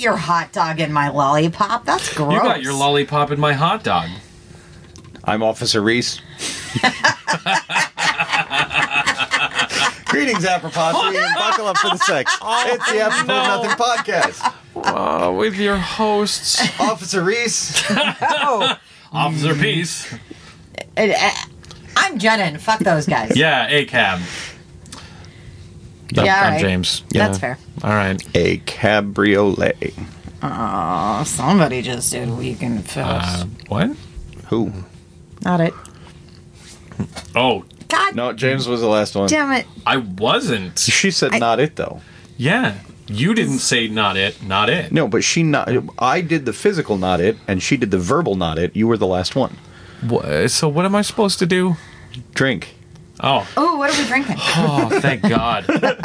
your hot dog in my lollipop. That's gross. You got your lollipop in my hot dog. I'm Officer Reese. Greetings, Apropos, and buckle up for the sex. It's the Apropos Nothing podcast. With your hosts, Officer Reese. Officer Peace. I'm Jenna, and fuck those guys. Yeah, A-Cab. Yeah, I'm all right. James. That's fair. All right. A cabriolet. Oh, somebody just did Weekend Fest. What? Who? Not it. Oh, God No, James was the last one. damn it. I wasn't. She said not it, though. Yeah. You didn't say not it, not it. No, but I did the physical not it, and she did the verbal not it. You were the last one. So what am I supposed to do? Drink. Oh. Oh, what are we drinking? Oh, thank God.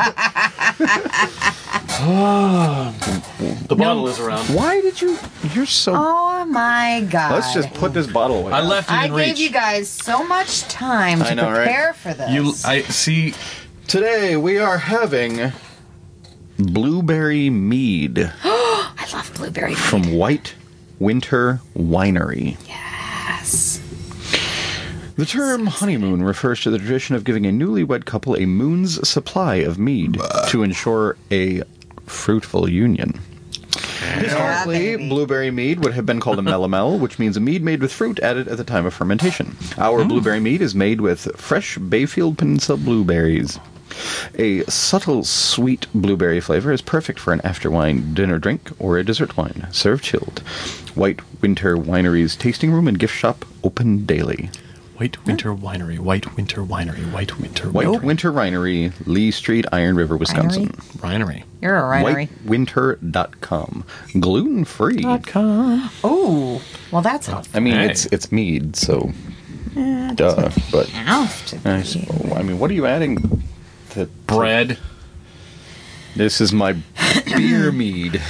The bottle is around. Why did you... You're so... Oh my God. Let's just put this bottle away. I left it I in gave reach. you guys so much time to I know, right? prepare for this. I see. Today we are having blueberry mead I love blueberry. from White Winter Winery. Yes. The term honeymoon refers to the tradition of giving a newlywed couple a moon's supply of mead to ensure a fruitful union. Historically, baby. blueberry mead would have been called a melomel, which means a mead made with fruit added at the time of fermentation. Our blueberry mead is made with fresh Bayfield Peninsula blueberries. A subtle, sweet blueberry flavor is perfect for an after-wine dinner drink or a dessert wine, served chilled. White Winter Winery's tasting room and gift shop open daily. White Winter Winery, White Winter Winery, White Winter White Winter Winery, Lee Street, Iron River, Wisconsin. Winery. You're a winery. WhiteWinter.com. Gluten-free. Oh, well, that's helpful. I mean, Hey. it's mead, so duh. But I suppose, I mean, what are you adding? Bread. This is my beer mead.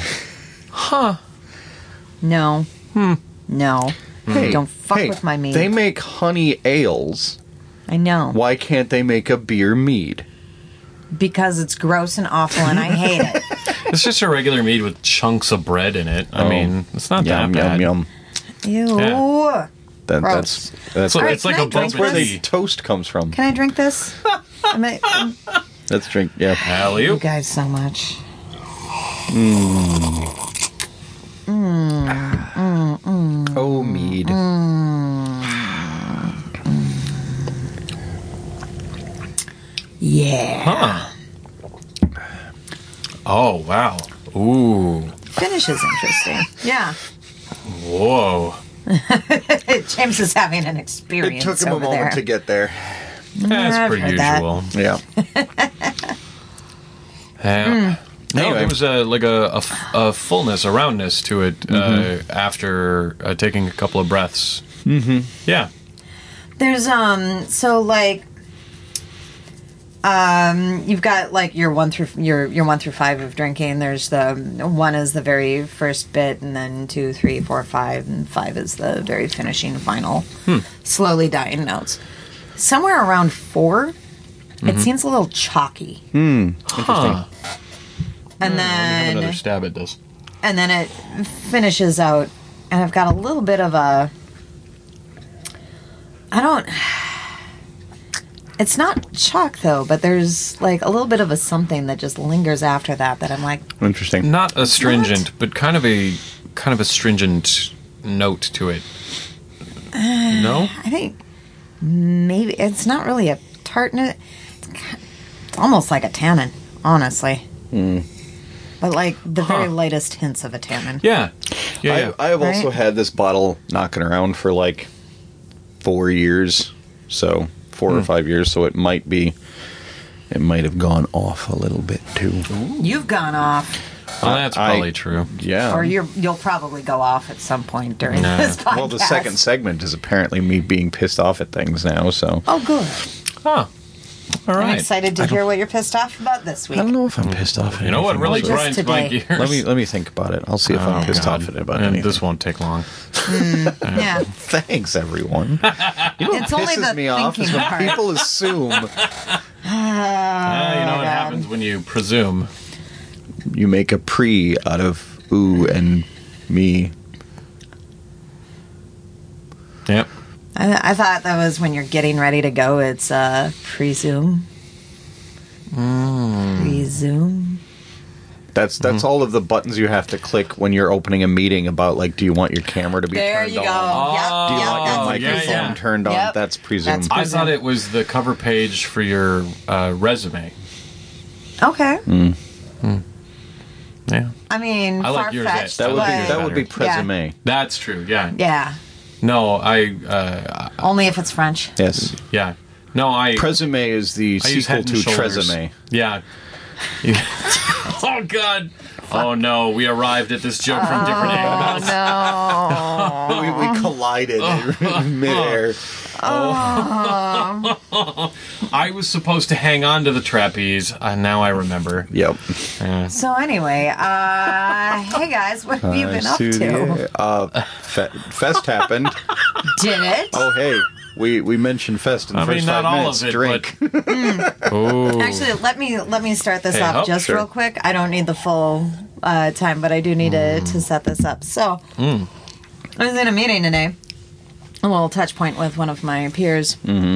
No. No. Hey, Don't fuck hey, with my mead. They make honey ales. I know. Why can't they make a beer mead? Because it's gross and awful and I hate it. It's just a regular mead with chunks of bread in it. I mean, it's not Yum, that bad. yum, yum. Ew. Yeah. That's So Alright, it's like can a I drink boba where the tea. toast comes from. Can I drink this? Let's drink. Yeah. You Alley-oop. guys so much. Oh, mead. Yeah. Huh. Oh, wow. Ooh. Finish is interesting. Yeah. Whoa. James is having an It experience took him a over moment there. to get there. That's I've per heard that. usual. Yeah. Yeah. No, Anyway. there was a fullness, a roundness to it after taking a couple of breaths. Mm-hmm. Yeah. There's so like you've got like your 1 through 5 of drinking. There's the 1 is the very first bit, and then 2, 3, 4, 5, and 5 is the very finishing final slowly dying notes. Somewhere around 4, it seems a little chalky. Huh. And Have another then stab at this. it finishes out, and I've got a little bit of a it's not chalk though, but there's like a little bit of a something that just lingers after that I'm like, Interesting. Not astringent, but kind of a stringent note to it. No? I think maybe it's not really a tartness. It's almost like a tannin, honestly. But like the very lightest hints of a tannin. Yeah. Yeah. I have also Right? had this bottle knocking around for like 4 years, so 4 or 5 years. So it might have gone off a little bit too. You've gone off, Well, that's probably true. Yeah. or you'll probably go off at some point during Nah. this podcast. Well, the second segment is apparently me being pissed off at things now. So Oh, good. Huh. All I'm right. excited to hear what you're pissed off about this week. I don't know if I'm pissed off. At You know what anything really else. Just grinds my today. gears? Let me think about it. I'll see if I'm pissed off at it about And anything. this won't take long. Yeah. Thanks, everyone. It's only Pisses the me off is thinking when part. people assume You know what happens when you presume. you make a pre out of ooh and me. Yep. I thought that was when you're getting ready to go. It's presume. Presume. That's all of the buttons you have to click when you're opening a meeting about, like, do you want your camera to be There turned you go. on? Yep, Do you yep, want that's your presume. microphone turned on? Yep. That's presumed. That's I thought it was the cover page for your resume. Okay. Yeah. I mean, I like yours, far-fetched. that would be but- that would be Yeah. presume. That's true. Yeah. Yeah. No, Only if it's French. Yes. yeah. No, Presume is the I use sequel Head to and Shoulders. Tresemme. Yeah. Oh, God. Oh, no. We arrived at this joke from different angles. No. We collided in midair. I was supposed to hang on to the trapeze. Now I remember. Yep. Yeah. So anyway, hey guys, what have you been up to? Fest happened. Did it? Oh, hey. We mentioned Fest in the I mean, first not 5 all minutes. of it, Drink. Oh. Actually, let me start this Hey, up oh, just sure. real quick. I don't need the full time, but I do need to set this up. So, I was in a meeting today, a little touch point with one of my peers.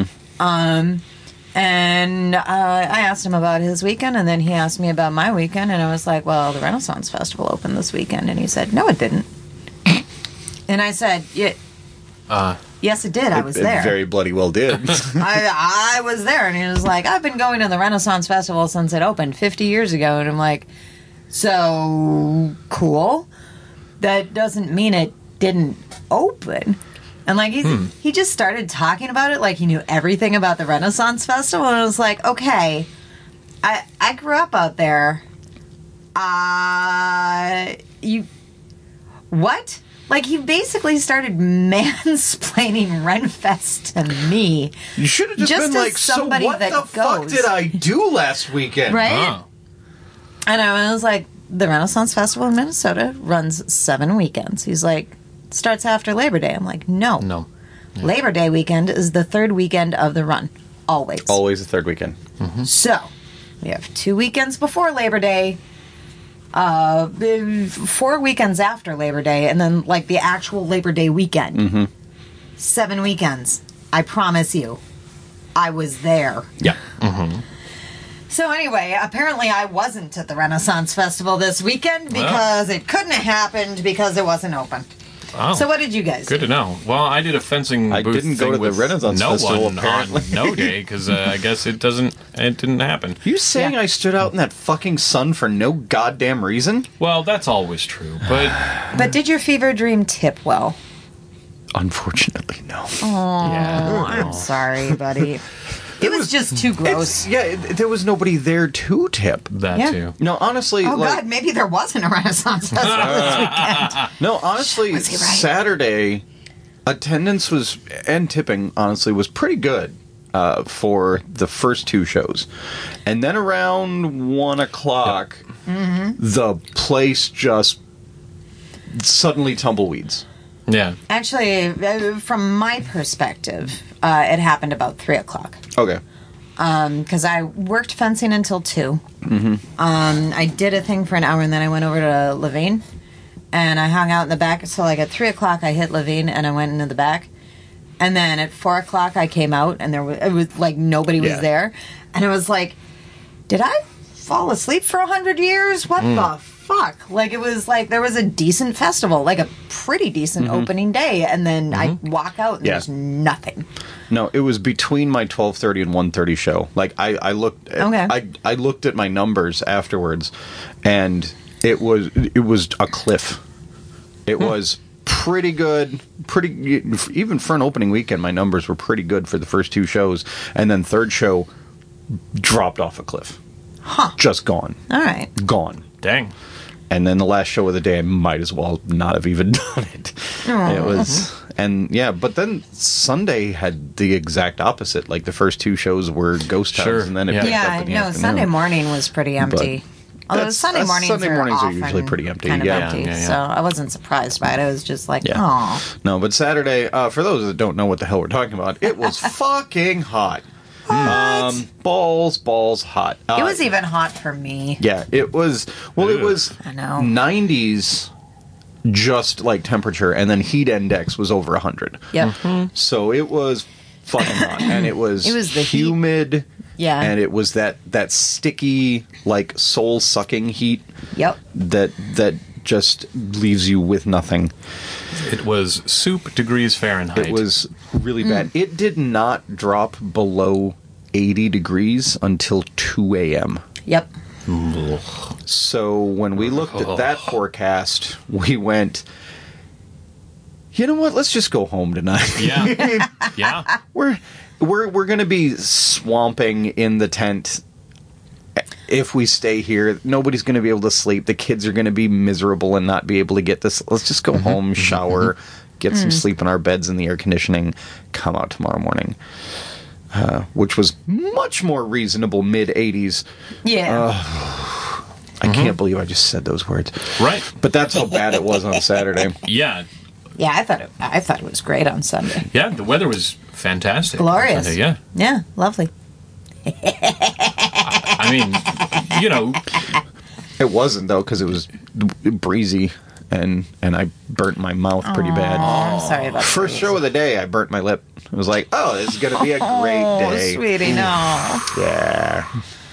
And I asked him about his weekend, and then he asked me about my weekend, and I was like, well, the Renaissance Festival opened this weekend, and he said, no, it didn't. And I said, yes, it did. I was It there. very bloody well did. I was there, and he was like, I've been going to the Renaissance Festival since it opened 50 years ago. And I'm like, so cool. That doesn't mean it didn't open. And like he just started talking about it like he knew everything about the Renaissance Festival. And I was like, okay, I grew up out there. What? Like, he basically started mansplaining Renfest to me. You should have just Just been as like, so somebody what that the fuck goes. did I do last weekend? Right? Oh. And I was like, the Renaissance Festival in Minnesota runs 7 weekends. He's like, starts after Labor Day. I'm like, no. No. Labor Day weekend is the 3rd weekend of the run. Always. Always the third weekend. So, we have 2 weekends before Labor Day, 4 weekends after Labor Day, and then, like, the actual Labor Day weekend. 7 weekends. I promise you. I was there. Yeah. So anyway, apparently I wasn't at the Renaissance Festival this weekend because it couldn't have happened because it wasn't open. Oh. So what did you guys Good do? to know. Well, I did a fencing I booth didn't go thing to the with Renaissance no Festival, one apparently. on no day because I guess it didn't happen. You saying Yeah. I stood out in that fucking sun for no goddamn reason? Well, that's always true, but But did your fever dream tip well? Unfortunately, no. yeah. Oh, I'm sorry, buddy. It was just too gross. There was nobody there to tip. That Yeah. too. No, honestly, Oh like, God, maybe there wasn't a Renaissance Festival this weekend. no, honestly, Was he right? Saturday attendance was and tipping honestly was pretty good for the first 2 shows, and then around 1 o'clock, the place just suddenly tumbleweeds. Yeah. Actually, from my perspective, it happened about 3 o'clock. Okay. Because I worked fencing until 2. I did a thing for an hour, and then I went over to Levine, and I hung out in the back. So, like, at 3 o'clock, I hit Levine, and I went into the back. And then at 4 o'clock, I came out, and it was like nobody was Yeah. there. And it was like, did I fall asleep for 100 years? What the fuck? Like, it was like there was a decent festival, like a pretty decent opening day. And then I walk out, and Yeah. there's nothing. No, it was between my 12:30 and 1:30 show. Like I looked Okay. I looked at my numbers afterwards, and it was a cliff. It was pretty good, even for an opening weekend. My numbers were pretty good for the first 2 shows, and then third show dropped off a cliff. Just gone. All right. Gone. Dang. And then the last show of the day, I might as well not have even done it. It was, and yeah, but then Sunday had the exact opposite. Like the first 2 shows were ghost towns, Sure, and then it yeah. picked Yeah, up in the no, afternoon. Sunday morning was pretty empty. Although Sunday mornings are often usually pretty empty. Kind of Yeah. empty, Yeah. so I wasn't surprised by it. I was just like, Yeah. oh, No, but Saturday, for those that don't know what the hell we're talking about, it was fucking hot. Balls hot. It was even hot for me. Yeah, it was. Well, it was I know. 90s, just like temperature, and then heat index was over 100. Yep. So it was fucking hot, and it was the heat. humid. Yeah. And it was that sticky, like soul sucking heat. Yep. That just leaves you with nothing. It was soup degrees Fahrenheit. It was really bad. It did not drop below 80 degrees until 2 a.m. Yep. So when we looked at that forecast, we went, you know what? Let's just go home tonight. Yeah. Yeah. We're going to be swamping in the tent. If we stay here, nobody's going to be able to sleep. The kids are going to be miserable and not be able to get this. Let's just go home, shower, get some sleep in our beds in the air conditioning, come out tomorrow morning. Which was much more reasonable, mid-80s. Yeah. I can't believe I just said those words. Right. But that's how bad it was on Saturday. Yeah. Yeah, I thought it was great on Sunday. Yeah, the weather was fantastic. on Glorious. Sunday, yeah. Yeah, lovely. I mean, you know, It wasn't, though, because it was breezy, and I burnt my mouth pretty bad. I'm sorry about First show of the day, I burnt my lip. It was like, oh, this is going to be a great Oh, day. sweetie, no. Yeah.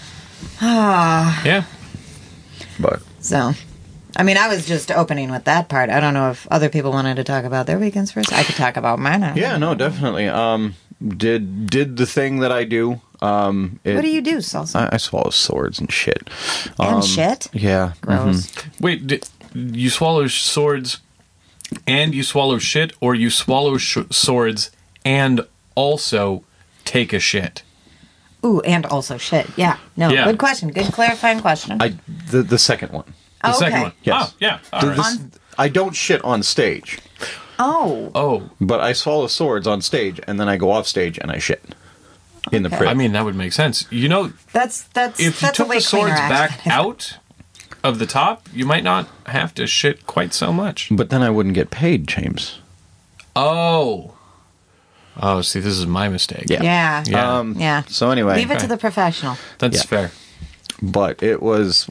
yeah. But So, I mean, I was just opening with that part. I don't know if other people wanted to talk about their weekends first. I could talk about mine. yeah, no, definitely. Did the thing that I do. What do you do, Salsa? I swallow swords and shit. And shit? Yeah. Gross. Wait, you swallow swords and you swallow shit, or you swallow swords and also take a shit? Ooh, and also shit. Yeah. No, Yeah. good question. Good clarifying question. The second one. The second okay. one. Yes. Oh, yeah. All right. I don't shit on stage, Oh. but I swallow swords on stage, and then I go off stage and I shit in the Okay. pit. I mean, that would make sense. You know, That's if you that's a took way the swords cleaner back accent. out of the top, you might not have to shit quite so much. but then I wouldn't get paid, James. Oh, see, this is my mistake. Yeah. Yeah. Yeah. Yeah. So anyway, Leave it to the professional. That's Yeah. fair. but it was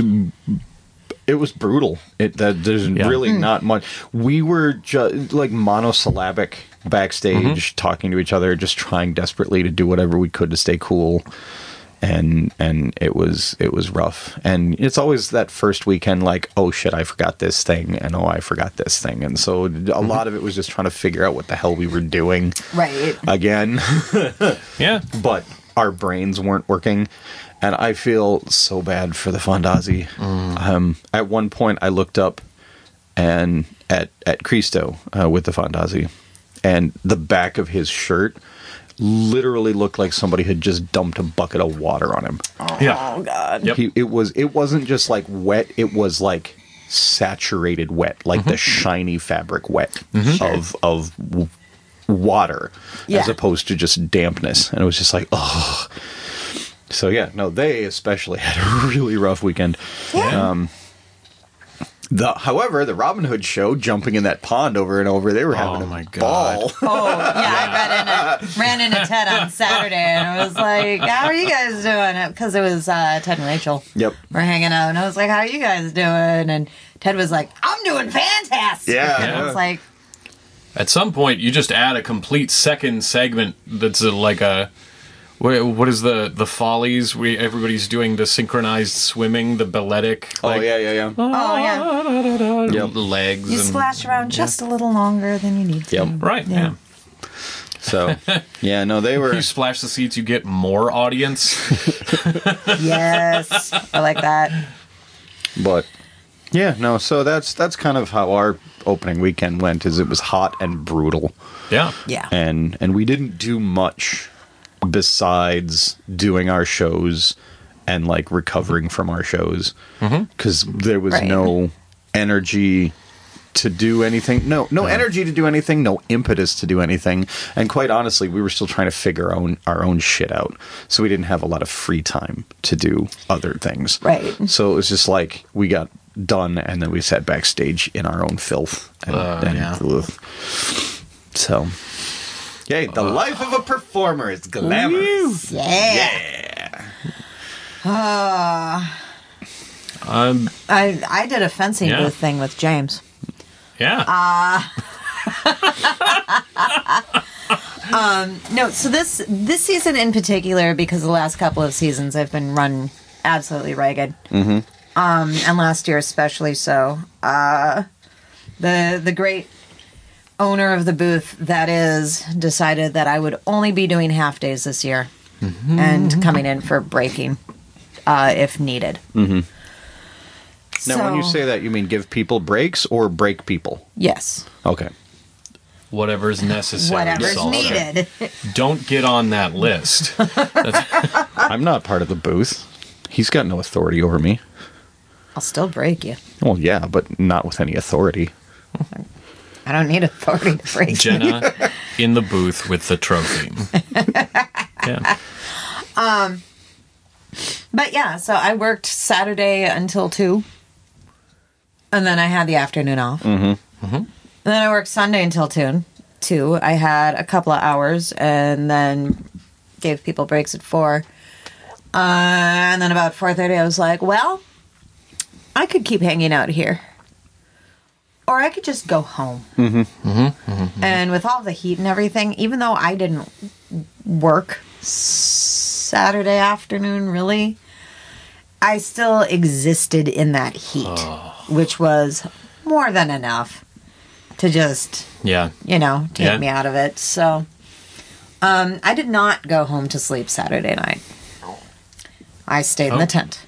brutal. There's really not much. We were just like monosyllabic backstage, talking to each other, just trying desperately to do whatever we could to stay cool. And it was rough. And it's always that first weekend, like, oh shit, I forgot this thing, and oh, I forgot this thing. And so a lot of it was just trying to figure out what the hell we were doing Right. again. Yeah. But our brains weren't working, and I feel so bad for the Fondazzi. At one point, I looked up and at Cristo with the Fondazzi, and the back of his shirt literally looked like somebody had just dumped a bucket of water on him. Yeah. Oh God. Yep. It wasn't just like wet; it was like saturated wet, like the shiny fabric wet of water, Yeah. as opposed to just dampness. And it was just like, oh. So yeah, no, they especially had a really rough weekend. Yeah. However, the Robin Hood show, jumping in that pond over and over, they were having my a God. ball. Oh, yeah, I ran into Ted on Saturday, and I was like, how are you guys doing? Because it was Ted and Rachel. Yep. We're hanging out, and I was like, how are you guys doing? And Ted was like, I'm doing fantastic. Yeah. And I was like, At some point, you just add a complete second segment that's like a... What is the follies? Everybody's doing the synchronized swimming, the balletic. Oh, yeah. oh, yeah. Yep. Legs. You and, splash around just a little longer than you need to. Yep. Right, yeah. So, yeah, no, they were... You splash the seats, you get more audience. Yes. I like that. But yeah, no. So that's kind of how our opening weekend went. Is it was hot and brutal, Yeah. Yeah. and we didn't do much besides doing our shows and like recovering from our shows because there was Right. no energy to do anything. No energy to do anything. No impetus to do anything. And quite honestly, we were still trying to figure our own shit out. So we didn't have a lot of free time to do other things. Right. So it was just like we got done and then we sat backstage in our own filth. And, Yeah. ugh. So Yay, the life of a performer is glamorous. Yeah. Um, I did a fencing Yeah. booth thing with James. yeah. No, so this season in particular, because the last couple of seasons I've been run absolutely ragged. Mm-hmm. And last year especially so. The great owner of the booth that is decided that I would only be doing half days this year and coming in for breaking if needed. Mm-hmm. Now, when you say that, you mean give people breaks or break people? Yes. Okay. Whatever's necessary. Whatever's Salter. needed. Don't get on that list. I'm not part of the booth. He's got no authority over me. I'll still break you. Well, yeah, but not with any authority. I don't need authority to break you. Jenna in the booth with the trophy. Yeah. But yeah, so I worked Saturday until 2. And then I had the afternoon off. Mm-hmm. Mm-hmm. And then I worked Sunday until 2. I had a couple of hours and then gave people breaks at 4. And then about 4:30 I was like, well, I could keep hanging out here. Or I could just go home. Mm-hmm. Mm-hmm. Mm-hmm. And with all the heat and everything, even though I didn't work Saturday afternoon, really, I still existed in that heat, which was more than enough to just, Yeah. take me out of it. So, I did not go home to sleep Saturday night. I stayed in the tent.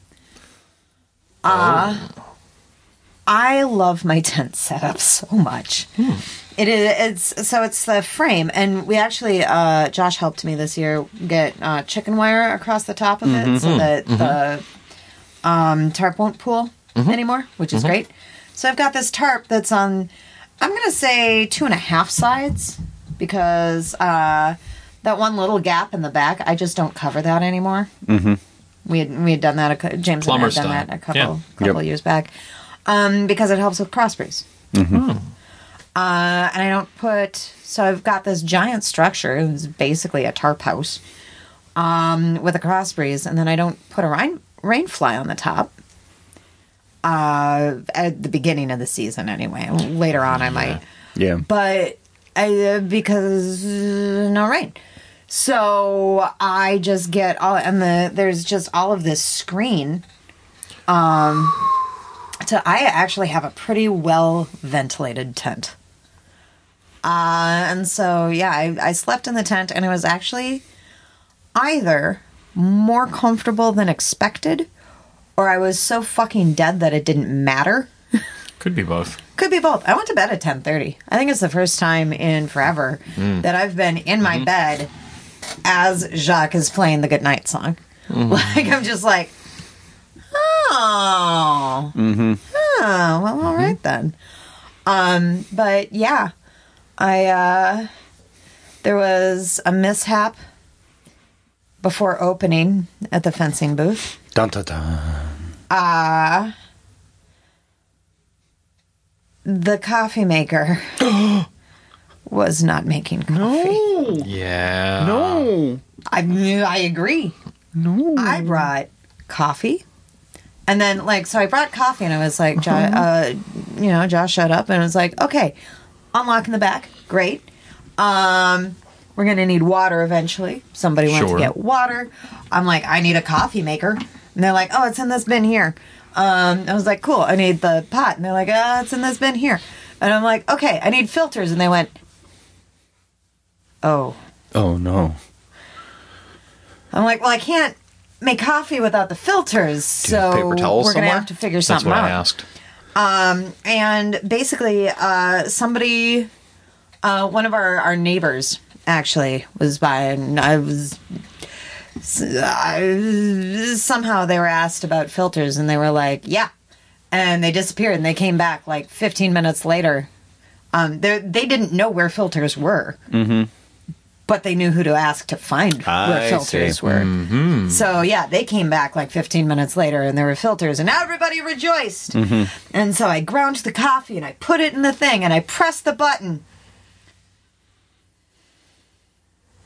I love my tent setup so much. It's the frame, and we actually Josh helped me this year get chicken wire across the top of it so that the tarp won't pull anymore, which is great. So I've got this tarp that's on, I'm gonna say 2.5 sides, because that one little gap in the back, I just don't cover that anymore. We had done that. James and I had done that a couple years back. Because it helps with cross breeze. And I don't so I've got this giant structure. It's basically a tarp house with a cross breeze, and then I don't put a rain fly on the top at the beginning of the season anyway. Later on I might. Yeah. But because no rain. So I just get there's just all of this screen. So I actually have a pretty well ventilated tent. And so, yeah, I slept in the tent, and it was actually either more comfortable than expected, or I was so fucking dead that it didn't matter. Could be both. Could be both. I went to bed at 10:30. I think it's the first time in forever that I've been in my bed as Jacques is playing the goodnight song. Like, I'm just like, oh. Oh, well, all right then. But yeah, there was a mishap before opening at the fencing booth. Dun, dun, dun. The coffee maker was not making coffee. Yeah. No. I agree. No. I brought coffee. And then, so I brought coffee, and I was like, Josh showed up, and I was like, okay, unlocking the back, great. We're going to need water eventually. Somebody went to get water. I'm like, I need a coffee maker. And they're like, oh, it's in this bin here. I was like, cool, I need the pot. And they're like, it's in this bin here. And I'm like, okay, I need filters. And they went, oh. Oh, no. I'm like, well, I can't make coffee without the filters, so paper towels we're going to somewhere? have to figure That's something what out. I asked. And basically, somebody, one of our neighbors actually was by, and somehow they were asked about filters, and they were like, yeah. And they disappeared, and they came back like 15 minutes later. They didn't know where filters were. But they knew who to ask to find where filters were. So, yeah, they came back like 15 minutes later, and there were filters, and everybody rejoiced. And so I ground the coffee, and I put it in the thing, and I pressed the button.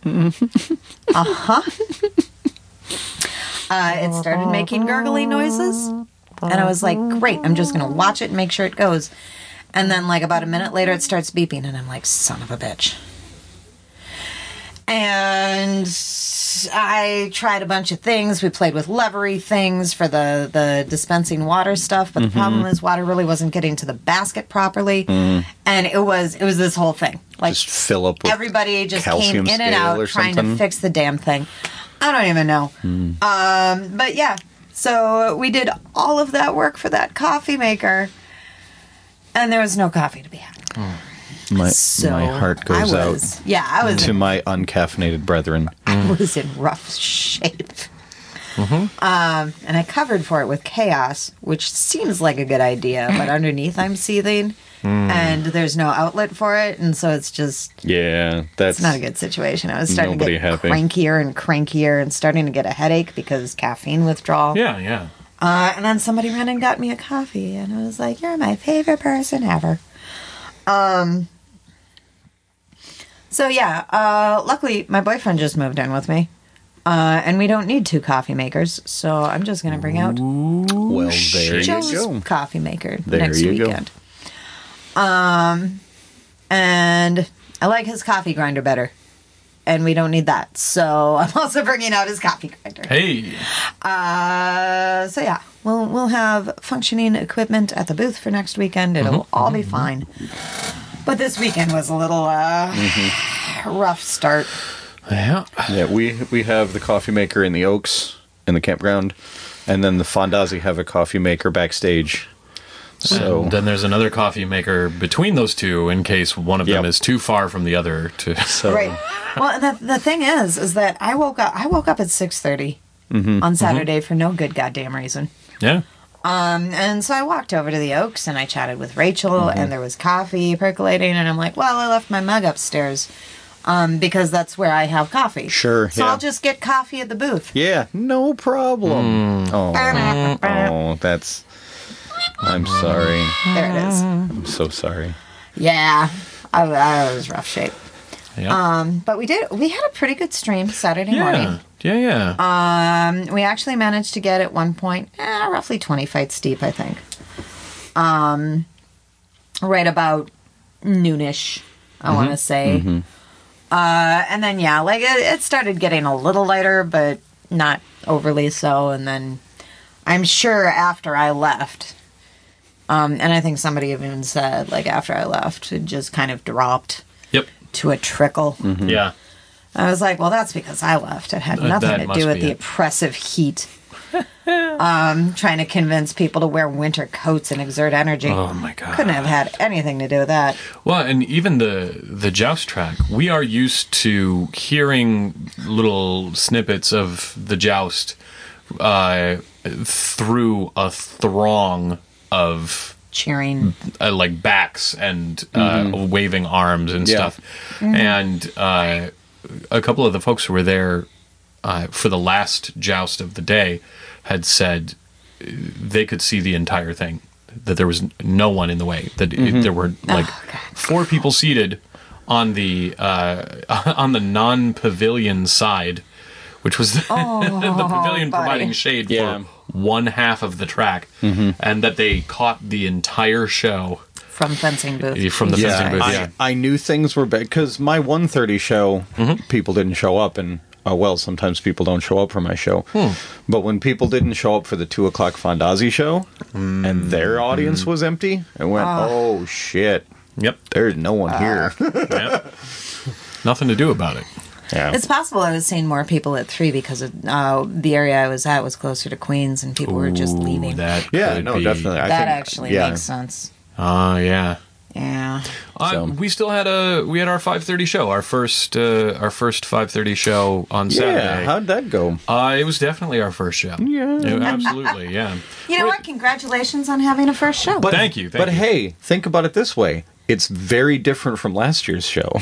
It started making gurgly noises. And I was like, great, I'm just going to watch it and make sure it goes. And then, like, about a minute later, it starts beeping. And I'm like, son of a bitch. And I tried a bunch of things. We played with levery things for the dispensing water stuff. But the problem is water really wasn't getting to the basket properly. And it was this whole thing. Like, Just fill up with everybody just calcium came in and scale or out trying something? to fix the damn thing. I don't even know. But yeah, so we did all of that work for that coffee maker. And there was no coffee to be had. My So heart goes I out was to my uncaffeinated brethren. I was in rough shape. And I covered for it with chaos, which seems like a good idea, but underneath I'm seething, and there's no outlet for it, and so it's just Yeah, that's it's not a good situation. I was starting to Nobody get happy. crankier and crankier, and starting to get a headache because caffeine withdrawal. Yeah. And then somebody ran and got me a coffee, and I was like, "You're my favorite person ever." So yeah, luckily my boyfriend just moved in with me, and we don't need 2 coffee makers, so I'm just going to bring out Well, there you Joe's go. coffee maker There next you go. weekend. And I like his coffee grinder better, and we don't need that, so I'm also bringing out his coffee grinder. Hey. So yeah, we'll have functioning equipment at the booth for next weekend. It'll all be fine. But this weekend was a little rough start. Yeah. Yeah, we have the coffee maker in the Oaks in the campground, and then the Fondazi have a coffee maker backstage. So And then there's another coffee maker between those two in case one of them Yep. is too far from the other to Right. Well, the thing is that I woke up at 6:30 on Saturday for no good goddamn reason. Yeah. And so I walked over to the Oaks and I chatted with Rachel, and there was coffee percolating, and I'm like, well, I left my mug upstairs because that's where I have coffee. Sure, So yeah. I'll just get coffee at the booth. yeah, no problem. Oh, that's. I'm sorry. There it is. I'm so sorry. Yeah, I was rough shape. Yeah. But we had a pretty good stream Saturday morning. Yeah. We actually managed to get at one point roughly 20 fights deep, I think. Right about noonish, I want to say. And then, yeah, like it started getting a little lighter, but not overly so. And then I'm sure after I left, and I think somebody even said, like, after I left, it just kind of dropped Yep. to a trickle. Yeah. I was like, well, that's because I left. It had nothing that to must do with be the it. oppressive heat. Trying to convince people to wear winter coats and exert energy. Oh my god. Couldn't have had anything to do with that. Well, and even the joust track, we are used to hearing little snippets of the joust through a throng of Cheering. like backs and waving arms and Yeah. stuff. And a couple of the folks who were there for the last joust of the day had said they could see the entire thing, that there was no one in the way, that there were like 4 people seated on the non-pavilion side, which was the pavilion buddy. providing shade Yeah. for one half of the track, and that they caught the entire show From fencing booth. from the fencing booth. I, Yeah. I knew things were bad because my 1:30 show, people didn't show up, and sometimes people don't show up for my show. But when people didn't show up for the 2:00 Fondazi show, and their audience was empty, I went, "Oh shit, Yep. there's no one here." Yep. Nothing to do about it. Yeah, It's possible I was seeing more people at 3 because of, the area I was at was closer to Queens and people were just leaving. That yeah, could no, be. definitely. I That think, actually yeah. makes sense. Yeah. Yeah. So- We still had our 5:30 show, our first 5:30 show on Saturday. Yeah, how'd that go? It was definitely our first show. Yeah. Absolutely. Yeah. You know what? Congratulations on having a first show. Thank you. But hey, think about it this way: it's very different from last year's show.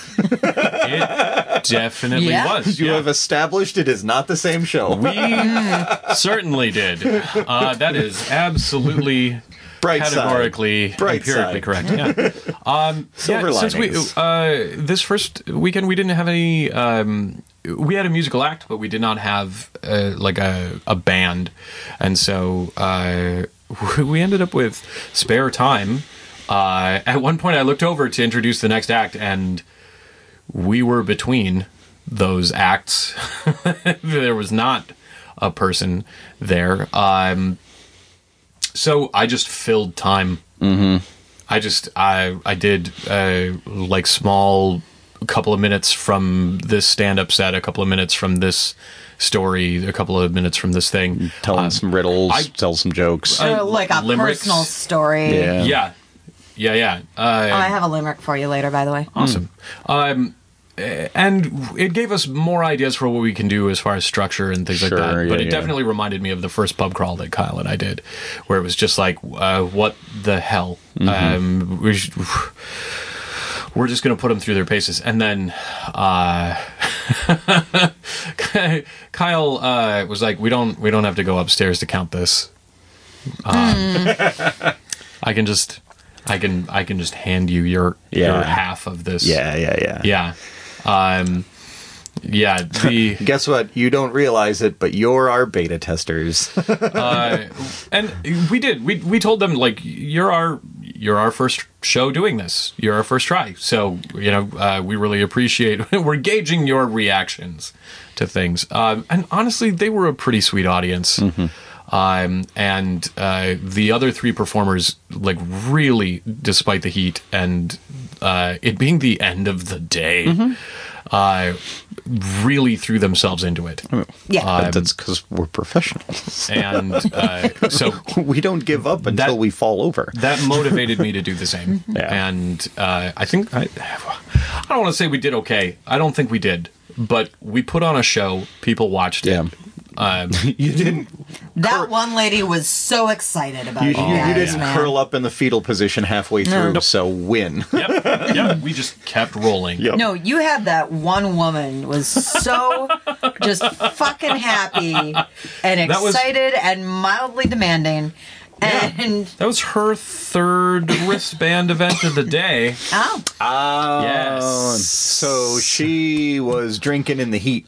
It definitely Yeah. was. You yeah. have established it is not the same show. We certainly did. That is absolutely Bright side. categorically, Bright empirically side. correct. Yeah. Silver Since linings. this first weekend we didn't have any. We had a musical act, but we did not have like a band, and so we ended up with spare time. At one point, I looked over to introduce the next act, and we were between those acts. There was not a person there. So I just filled time. Mm-hmm. I did like small couple of minutes from this stand-up set, a couple of minutes from this story, a couple of minutes from this thing. Telling some riddles, tell some jokes. Like a limericks. personal story. Yeah. Yeah. I have a limerick for you later, by the way. Awesome. And it gave us more ideas for what we can do as far as structure and things like that. But it definitely reminded me of the first pub crawl that Kyle and I did, where it was just like, what the hell? We're just going to put them through their paces. And then Kyle was like, we don't have to go upstairs to count this. I can just hand you your half of this. Yeah. Guess what? You don't realize it, but you're our beta testers. And we did. We told them, like, you're our first show doing this. You're our first try. So, we really appreciate we're gauging your reactions to things. And honestly, they were a pretty sweet audience. Mm-hmm. And the other three performers, like, really, despite the heat and it being the end of the day, really threw themselves into it. Yeah. That's because we're professionals. And so we don't give up until we fall over. That motivated me to do the same. Yeah. And I think, I don't want to say we did okay. I don't think we did. But we put on a show. People watched it. You didn't. That one lady was so excited about You guys, didn't man. curl up in the fetal position halfway through, so win. Yep. We just kept rolling. Yep. No, you had that one woman was so just fucking happy and excited and mildly demanding. And that was her third wristband event of the day. oh, Yes. So she was drinking in the heat.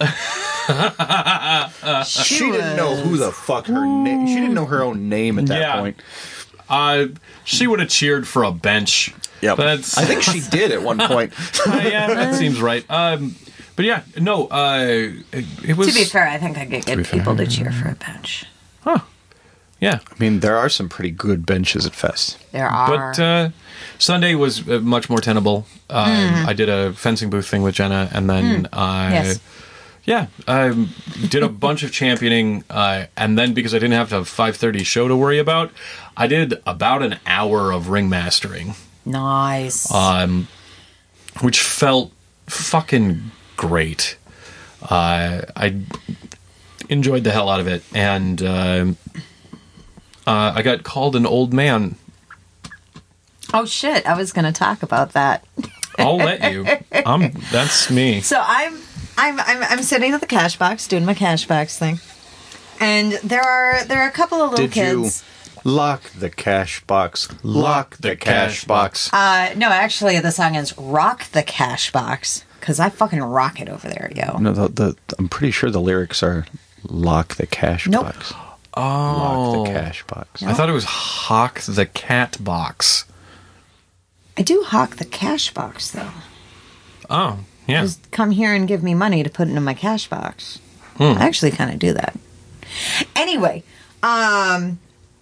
She didn't know who the fuck her name. She didn't know her own name at that point. She would have cheered for a bench. Yep. But I think she did at one point. yeah, that seems right. But yeah, no. It was. to be fair, I think I could get people to cheer for a bench. Yeah. I mean, there are some pretty good benches at Fest. There are. But Sunday was much more tenable. I did a fencing booth thing with Jenna, and then Yes. I did a bunch of championing, and then because I didn't have a 5:30 show to worry about, I did about an hour of ring mastering, Nice. which felt fucking great. I enjoyed the hell out of it, and I got called an old man. Oh shit! I was going to talk about that. I'll let you. That's me. So I'm sitting at the cash box doing my cash box thing, and there are a couple of little Did kids. you lock the cash box? Lock the cash box. No, actually, the song is "Rock the Cash Box" because I fucking rock it over there, yo. No, I'm pretty sure the lyrics are "Lock the cash Nope. box." Oh, Lock the cash box. I thought it was Hawk the Cat Box. I do hawk the cash box though. Oh, yeah. Just come here and give me money to put into my cash box. I actually kind of do that. Anyway, but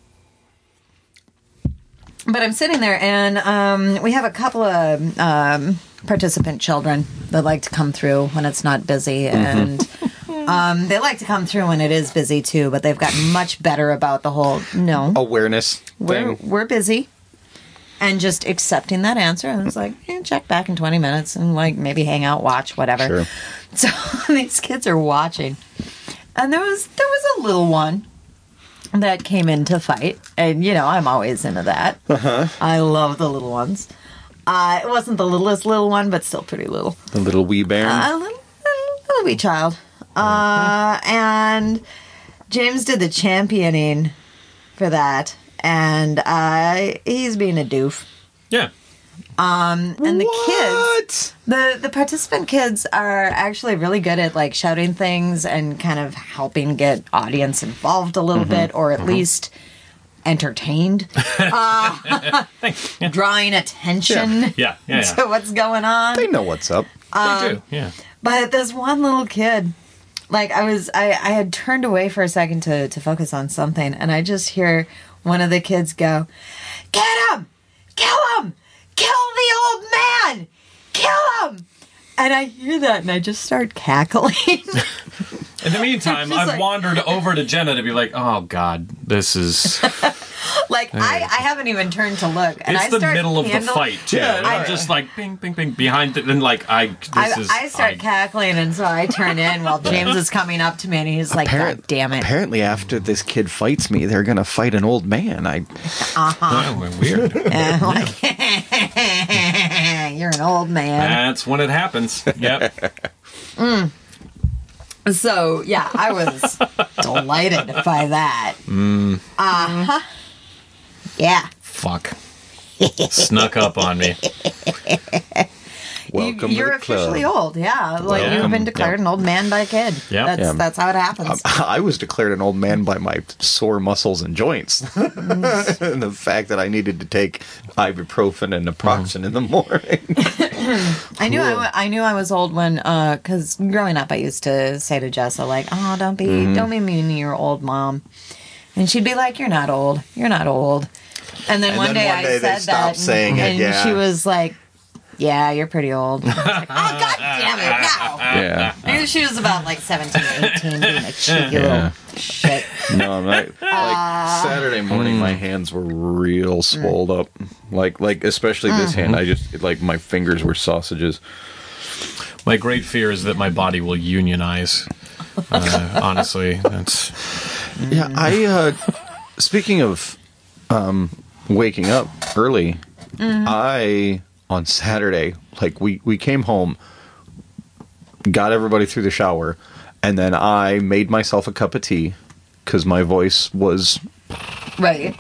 I'm sitting there and we have a couple of participant children that like to come through when it's not busy and they like to come through when it is busy too, but they've gotten much better about the whole Awareness thing. we're busy. And just accepting that answer. And I was like, check back in 20 minutes and like maybe hang out, watch, whatever. Sure. So these kids are watching. And there was a little one that came in to fight. And, I'm always into that. Uh-huh. I love the little ones. It wasn't the littlest little one, but still pretty little. The little wee bairn. A little wee child. And James did the championing for that. And he's being a doof. Yeah. And the kids, What? the participant kids are actually really good at like shouting things and kind of helping get audience involved a little bit, or at least entertained, drawing attention Yeah. to what's going on. They know what's up. They do. Yeah. But this one little kid, like I had turned away for a second to focus on something, and I just hear one of the kids go, "Get him! Kill him! Kill the old man! Kill him!" And I hear that, and I just start cackling. In the meantime, Just I've like- wandered over to Jenna to be like, "Oh God, this is Like I haven't even turned to look, and it's I the start middle of the handle- fight too." Yeah, And I'm right. just like, bing, bing, bing behind it, and like I start cackling, and so I turn in while James is coming up to me, and he's like, "God damn it!" Apparently, after this kid fights me, they're gonna fight an old man. Oh, weird. And I'm like, "You're an old man." That's when it happens. Yep. So yeah, I was delighted by that. Yeah. Fuck. Snuck up on me. Welcome You're to the club. officially old, yeah. Like Yeah. you've been declared an old man by a kid. Yep. That's how it happens. I was declared an old man by my sore muscles and joints, and the fact that I needed to take ibuprofen and naproxen in the morning. I knew I was old when, because growing up, I used to say to Jessa, like, "Oh, don't be mean to your old mom," and she'd be like, "You're not old. You're not old." And then And one then day one I day they said stopped that, saying it, and yeah. she was like, "Yeah, you're pretty old." I was like, "Oh, God damn it, no!" Yeah. Maybe she was about like 17, 18, being a cheeky Yeah. little shit. No, I'm not. Like Saturday morning, my hands were real swolled up. Like especially this hand. I just like my fingers were sausages. My great fear is that my body will unionize. Honestly, that's Yeah, I. Speaking of waking up early, I on Saturday, like we came home, got everybody through the shower, and then I made myself a cup of tea because my voice was, Right.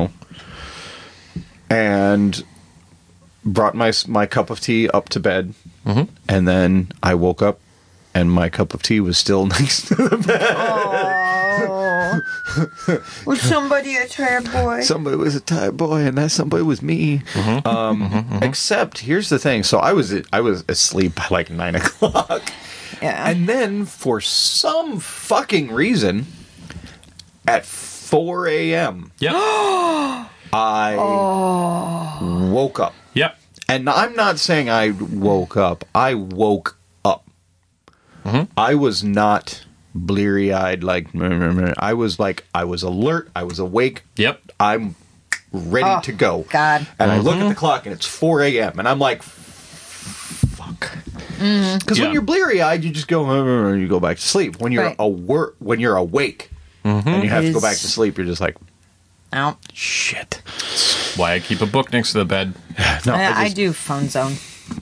and brought my cup of tea up to bed, and then I woke up, and my cup of tea was still next to the bed. Oh. Was somebody a tired boy? Somebody was a tired boy, and that somebody was me. Except here's the thing: so I was asleep by like 9 o'clock, Yeah. and then for some fucking reason, at 4 a.m. yep, I woke up, yep. and I'm not saying I woke up. I woke up. I was not bleary-eyed like meh, meh, meh. I was alert. I was awake. Yep. I'm ready to go. God. And I look at the clock and it's 4 a.m. and I'm like, fuck. Because Yeah. when you're bleary-eyed, you just go, you go back to sleep. When you're Right. when you're awake and you have to go back to Is- sleep, you're just like, Out. shit. Why I keep a book next to the bed. No, I just- do phone zone.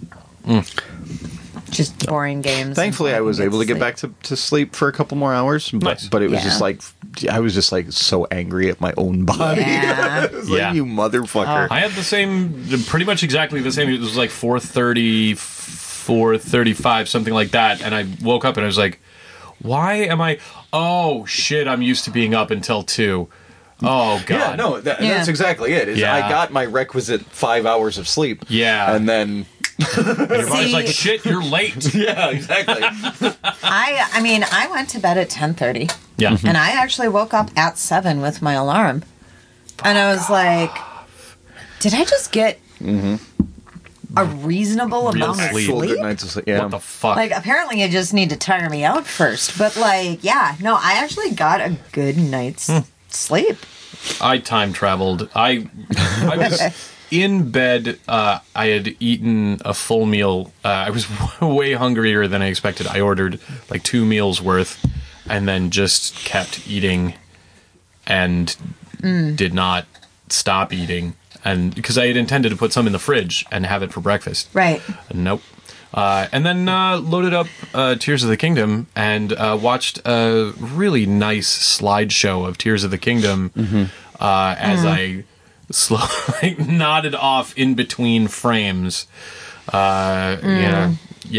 Just boring games. Thankfully, I was able to get back to sleep for a couple more hours, Nice. but it was Yeah. just like I was just like so angry at my own body. Yeah. It was like, Yeah. you motherfucker. I had the same, pretty much exactly the same. It was like 4:30, 4:35, something like that. And I woke up and I was like, why am I? Oh shit! I'm used to being up until 2. Oh god. Yeah, no, that's exactly it. Is Yeah. I got my requisite 5 hours of sleep. Yeah. And then Your body's like, See- shit, you're late. yeah, exactly. I mean, I went to bed at 10:30, Yeah. and I actually woke up at 7 with my alarm, and I was like, "Did I just get a reasonable Real amount of sleep. Full sleep?" good nights of sleep. Yeah. What the fuck? Like, apparently, you just need to tire me out first. But like, yeah, no, I actually got a good night's sleep. I time traveled. I was in bed. I had eaten a full meal. I was way hungrier than I expected. I ordered like 2 meals worth, and then just kept eating, and did not stop eating. And because I had intended to put some in the fridge and have it for breakfast. Right. Nope. And then loaded up Tears of the Kingdom and watched a really nice slideshow of Tears of the Kingdom as I slowly nodded off in between frames. And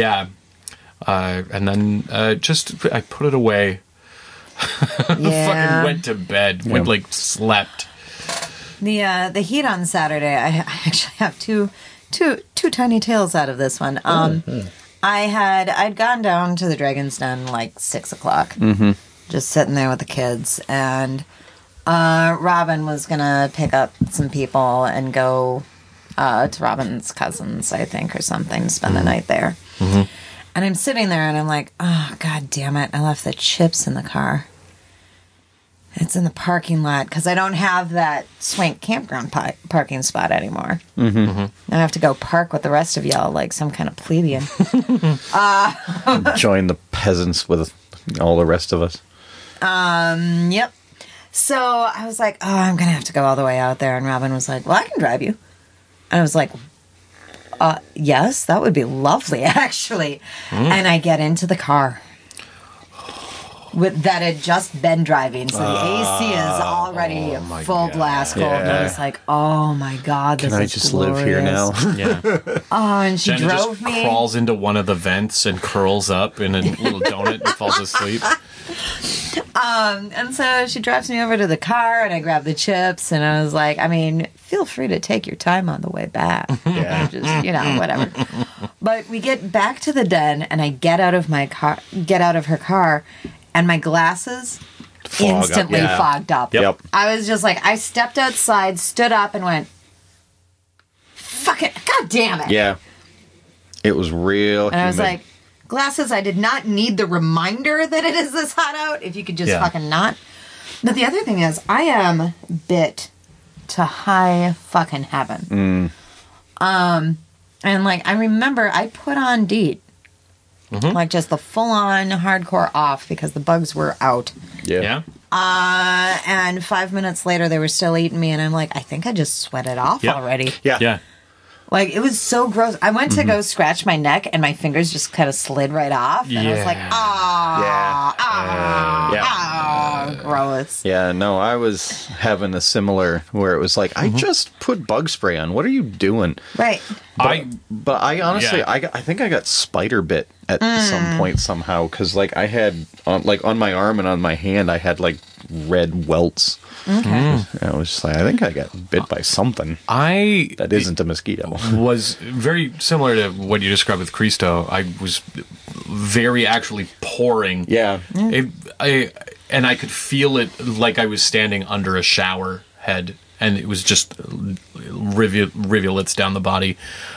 then I put it away. Fucking went to bed. Slept. The heat on Saturday. I actually have two tiny tales out of this one. I'd gone down to the Dragon's Den like 6:00, just sitting there with the kids, and Robin was gonna pick up some people and go to Robin's cousins, I think, or something, to spend the night there. And I'm sitting there and I'm like, oh, God damn it. I left the chips in the car. It's in the parking lot because I don't have that Swank campground parking spot anymore. I have to go park with the rest of y'all like some kind of plebeian. Join the peasants with all the rest of us. Yep. So I was like, oh, I'm going to have to go all the way out there. And Robin was like, well, I can drive you. And I was like, yes, that would be lovely, actually. And I get into the car that had just been driving, so the AC is already full blast cold. And I was like, oh my God, this is Can I just glorious. live here now? Yeah. Oh, and she Jenna drove just me. crawls into one of the vents and curls up in a little donut and falls asleep. And so she drives me over to the car, and I grab the chips, and I was like, I mean, feel free to take your time on the way back. Yeah. Just, whatever. But we get back to the den, and I get out of her car, and my glasses instantly fogged up. Yep. I was just like, I stepped outside, stood up, and went, fuck it, God damn it. Yeah. It was real And I was humid. like, glasses, I did not need the reminder that it is this hot out. If you could just fucking not. But the other thing is, I am bit to high fucking heaven. And like, I remember I put on DEET. Like just the full-on hardcore off because the bugs were out. Yeah. And 5 minutes later, they were still eating me, and I'm like, I think I just sweated off already. Yeah. Yeah. Like, it was so gross. I went to go scratch my neck, and my fingers just kind of slid right off. And I was like, gross. Yeah, no, I was having a similar where it was like, I just put bug spray on. What are you doing? Right. But I honestly, Yeah. I think I got spider bit at some point somehow because like I had on my arm and on my hand I had like red welts. Okay. I was just like, I think I got bit by something that isn't a mosquito. Was very similar to what you described with Christo. I was very actually pouring. Yeah. And I could feel it like I was standing under a shower head, and it was just rivulets down the body.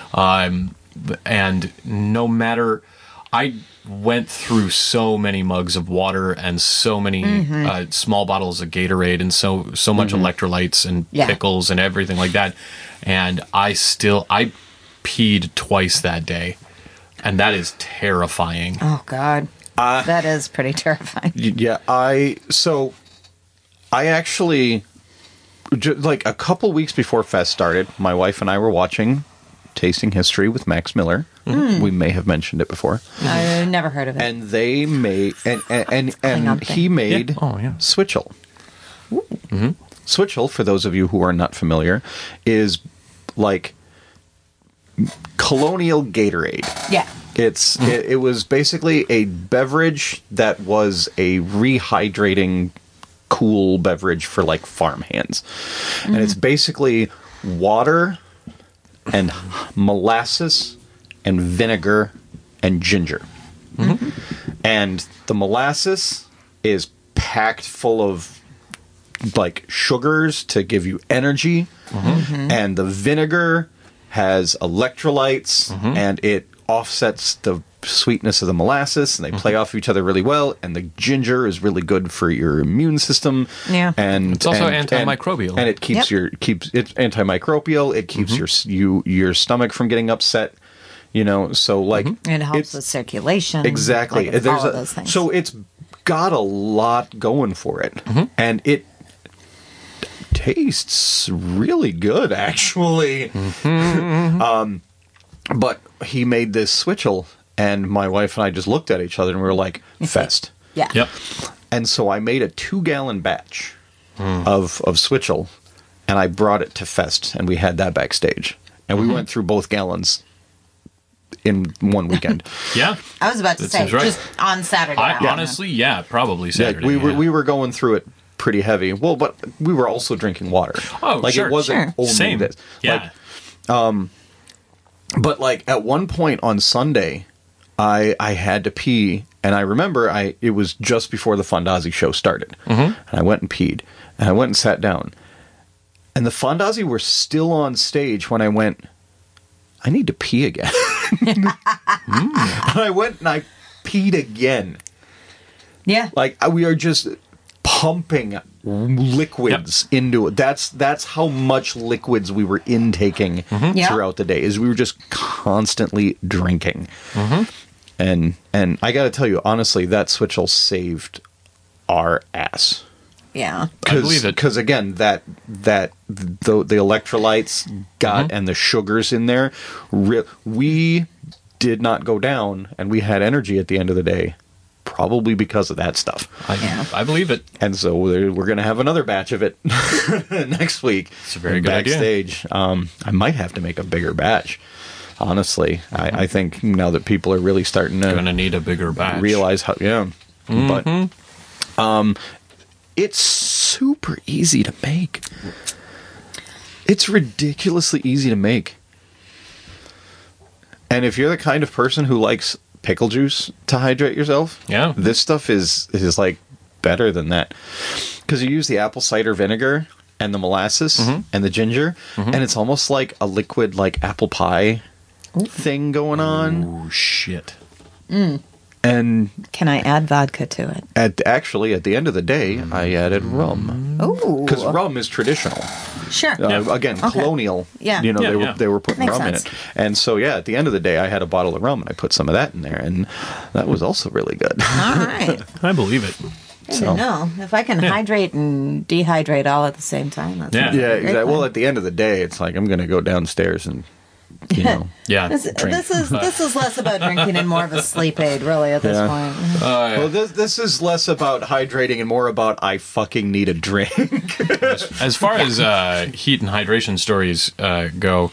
And no matter, I went through so many mugs of water and so many small bottles of Gatorade and so much electrolytes and pickles and everything like that, and I peed twice that day, and that is terrifying. Oh, God. That is pretty terrifying. Yeah, I actually, like a couple weeks before Fest started, my wife and I were watching Tasting History with Max Miller. We may have mentioned it before. I never heard of it. And they made and he made Switchel. Switchel, for those of you who are not familiar, is like colonial Gatorade. Yeah. It was basically a beverage that was a rehydrating cool beverage for like farmhands. And it's basically water and molasses and vinegar and ginger. And the molasses is packed full of like sugars to give you energy, and the vinegar has electrolytes, and it offsets the sweetness of the molasses, and they play off each other really well. And the ginger is really good for your immune system. Yeah, and it's also antimicrobial, and it keeps it's antimicrobial. It keeps your stomach from getting upset. So like it helps with circulation. Exactly. Like all of those things. So it's got a lot going for it, and it tastes really good, actually. But he made this Switchel, and my wife and I just looked at each other and we were like, Fest. Yeah. Yep. And so I made a 2-gallon batch of Switchel, and I brought it to Fest, and we had that backstage, and we went through both gallons in one weekend. Yeah. I was about to That say, seems right. just on Saturday. Honestly, yeah, probably Saturday. We were going through it pretty heavy. Well, but we were also drinking water. Oh, like sure. it wasn't only Same. this. Yeah. But like at one point on Sunday, I had to pee, and I remember it was just before the Fondazi show started, and I went and peed, and I went and sat down, and the Fondazi were still on stage when I went, I need to pee again. And I went and I peed again. Yeah. Like we are just pumping liquids into it. That's how much liquids we were intaking Yeah. throughout the day. Is we were just constantly drinking. And I got to tell you honestly, that Switchel saved our ass. Yeah. I believe it. Because again, the electrolytes got and the sugars in there, we did not go down, and we had energy at the end of the day, probably because of that stuff. I believe it. And so we're going to have another batch of it next week. It's a very good idea. backstage. I might have to make a bigger batch. Honestly, I think now that people are really starting to Gonna need a bigger batch. realize how, but it's super easy to make. It's ridiculously easy to make. And if you're the kind of person who likes pickle juice to hydrate yourself, this stuff is like better than that. Because you use the apple cider vinegar and the molasses and the ginger, and it's almost like a liquid like apple pie thing going on. Oh, shit. And Can I add vodka to it? at the end of the day, I added rum. Oh. Because rum is traditional. Sure. Again, colonial. Yeah. You know, Yeah, they were putting Makes rum sense. in it. And so, at the end of the day, I had a bottle of rum, and I put some of that in there, and that was also really good. All right. I believe it. I didn't know. If I can hydrate and dehydrate all at the same time, that's Yeah. Yeah, great exactly. fun. Well, at the end of the day, it's like I'm going to go downstairs and, Yeah. This is less about drinking and more of a sleep aid, really, at this Yeah. point. Well, this is less about hydrating and more about I fucking need a drink. As far as heat and hydration stories go,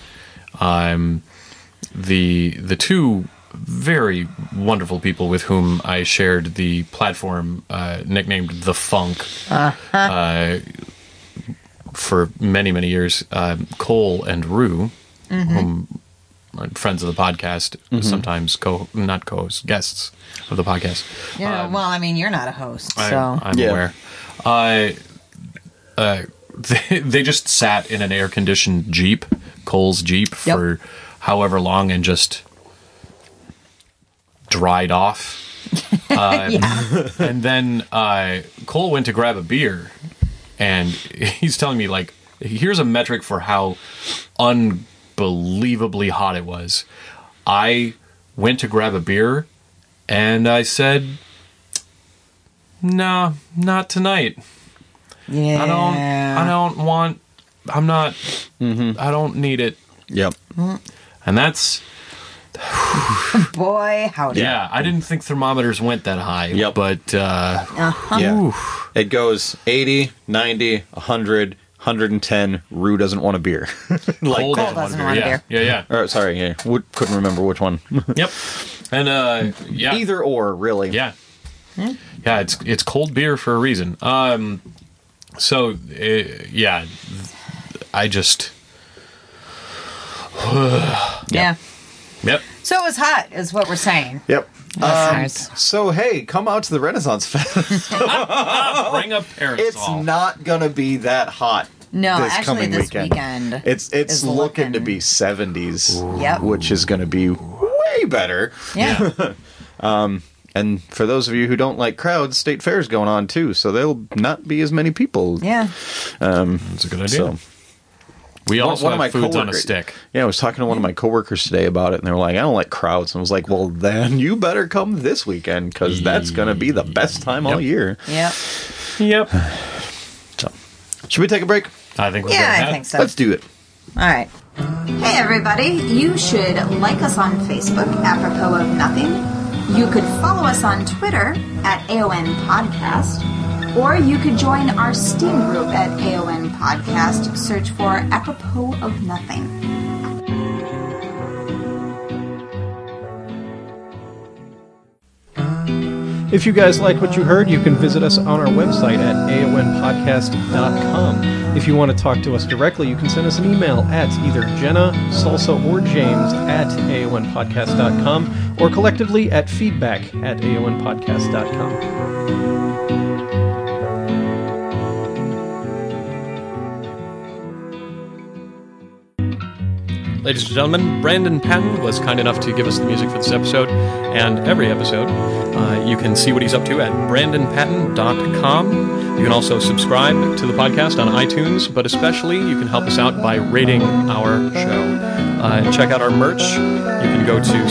the two very wonderful people with whom I shared the platform, nicknamed The Funk, for many, many years, Cole and Rue, whom are friends of the podcast, sometimes not co-hosts, guests of the podcast. Yeah, well, I mean, you're not a host, so. I'm Yeah. aware. They just sat in an air-conditioned Jeep, Cole's Jeep, for however long and just dried off. And then Cole went to grab a beer, and he's telling me, like, here's a metric for how unbelievably hot it was. I went to grab a beer, and I said, "No, not tonight. Yeah. I don't need it." Yep. And that's, Boy, howdy. yeah, I didn't think thermometers went that high. Yep. But, Yeah. It goes 80, 90, 100, 110. Rue doesn't want a beer. Like Cole that. doesn't want a yeah, beer. Yeah. Or, sorry, couldn't remember which one. Yep. And, yeah. Either or, really. Yeah. Yeah, it's cold beer for a reason. So, yeah, I just... Yeah. Yep. So it was hot, is what we're saying. Yep. Listeners. So, hey, come out to the Renaissance Fest. Bring a parasol. It's not going to be that hot. No, this actually, coming this weekend. weekend. It's is looking to looking- be 70s, Yep. which is going to be way better. Yeah. And for those of you who don't like crowds, State Fair's going on too, so there'll not be as many people. Yeah. That's a good idea. So, We also one of my have foods on a coworkers- stick. yeah, I was talking to one of my coworkers today about it, and they were like, I don't like crowds. And I was like, well, then you better come this weekend, because that's going to be the best time all Yep. year. Yep. Yep. So, should we take a break? I think we're Yeah, gonna I have- think so. Let's do it. All right. Hey, everybody. You should like us on Facebook, apropos of nothing. You could follow us on Twitter at AON Podcast. Or you could join our Steam group at AON Podcast. Search for Apropos of Nothing. If you guys like what you heard, you can visit us on our website at aonpodcast.com. If you want to talk to us directly, you can send us an email at either Jenna, Salsa, or James at aonpodcast.com, or collectively at feedback at aonpodcast.com. Ladies and gentlemen, Brandon Patton was kind enough to give us the music for this episode and every episode. You can see what he's up to at brandonpatton.com. You can also subscribe to the podcast on iTunes, but especially you can help us out by rating our show. Check out our merch. You can go to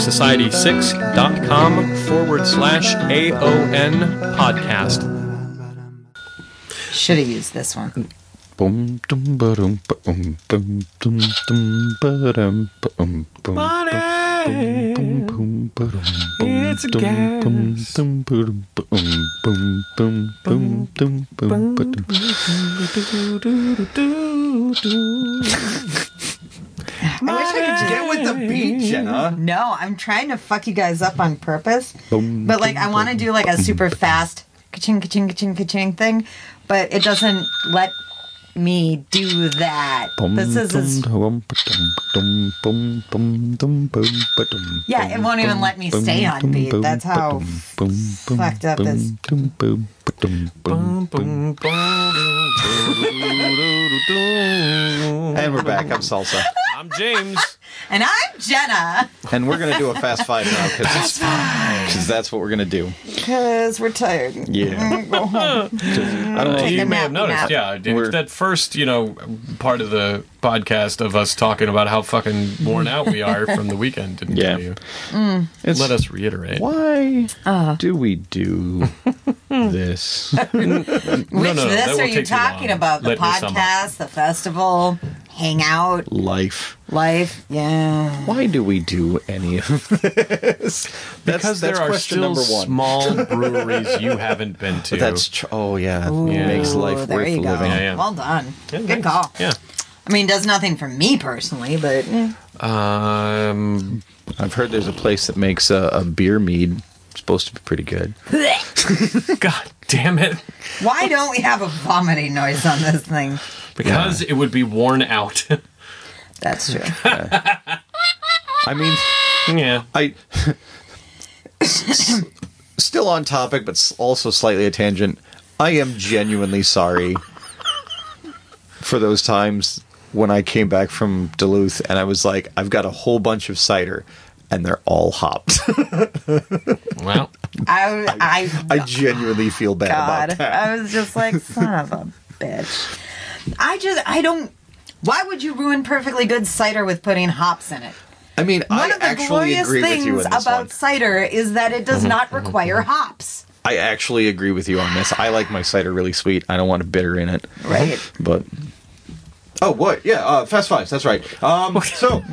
society6.com/AON podcast. Should have used this one. Boom, dum, ba-dum, ba-um, bum, dum, dum, ba-dum, ba-um, bum, bum, bum, ba-dum, It's a dum, gas. bum, dum, ba-dum, ba-um, bum, bum, bum, dum, bum, ba-dum. I wish I could just Get with the beat, Jenna. No, I'm trying to fuck you guys up on purpose. Boom, But like, I want to do like a super fast ka-ching, ka-ching, ka-ching, ka-ching thing, but it doesn't let me do that. This is yeah, it won't even let me stay on beat. That's how fucked up this. And we're back. I'm Salsa. I'm James. And I'm Jenna. And we're going to do a fast five now because that's what we're going to do. Because we're tired. Yeah. Go home. I don't know. Take You a may have nap, noticed, nap. yeah. That first, part of the podcast of us talking about how fucking worn out we are from the weekend didn't Yeah. tell you. It's- Let us reiterate. Why do we do this? Which no, this that are won't you take too talking long. about? The Let me sum up. podcast, the festival, hangout, Life. life? Yeah. Why do we do any of this? Because there are question still number one. small breweries you haven't been to. Oh yeah, Ooh, it makes life there worth you go. living. Yeah. Well done. Yeah, Good thanks. call. Yeah. I mean, does nothing for me personally, but I've heard there's a place that makes a beer mead. It's supposed to be pretty good. God damn it. why don't we have a vomiting noise on this thing? Because it would be worn out. That's true. I mean, Yeah. still on topic, but also slightly a tangent. I am genuinely sorry for those times when I came back from Duluth and I was like, I've got a whole bunch of cider and they're all hopped. Well, I I genuinely feel bad God, about that. I was just like, son of a bitch. I don't. Why would you ruin perfectly good cider with putting hops in it? I mean, One I of the actually glorious agree with things you in this about one. cider is that it does not require hops. I actually agree with you on this. I like my cider really sweet. I don't want a bitter in it. Right. But oh, what? Yeah, Fast Fives. That's right. So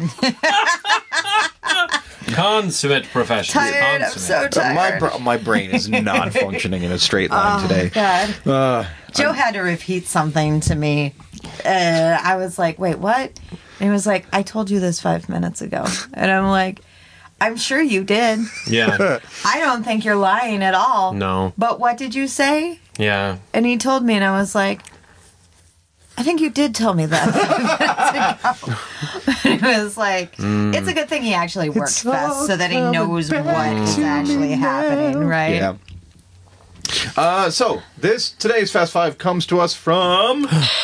consummate professional. Tired. I'm so tired. my brain is not functioning in a straight line today. God. Joe had to repeat something to me. I was like, wait, what? And he was like, I told you this 5 minutes ago. And I'm like, I'm sure you did. Yeah. I don't think you're lying at all. No. But what did you say? Yeah. And he told me, and I was like, I think you did tell me that 5 minutes ago. But it was like, it's a good thing he actually worked fast so that he knows what is actually happening, right? Yeah. So today's Fast Five comes to us from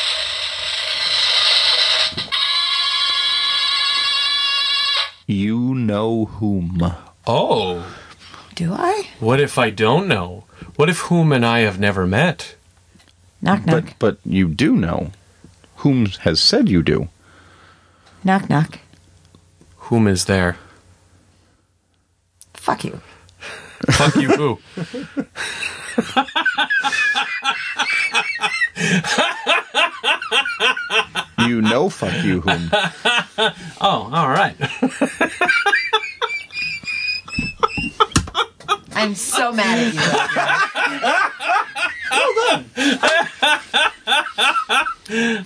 you know whom. Oh. Do I? What if I don't know? What if whom and I have never met? Knock, knock. But you do know. Whom has said you do? Knock, knock. Whom is there? Fuck you. Fuck you, who? You know fuck you whom. Oh, all right. I'm so mad at you right now.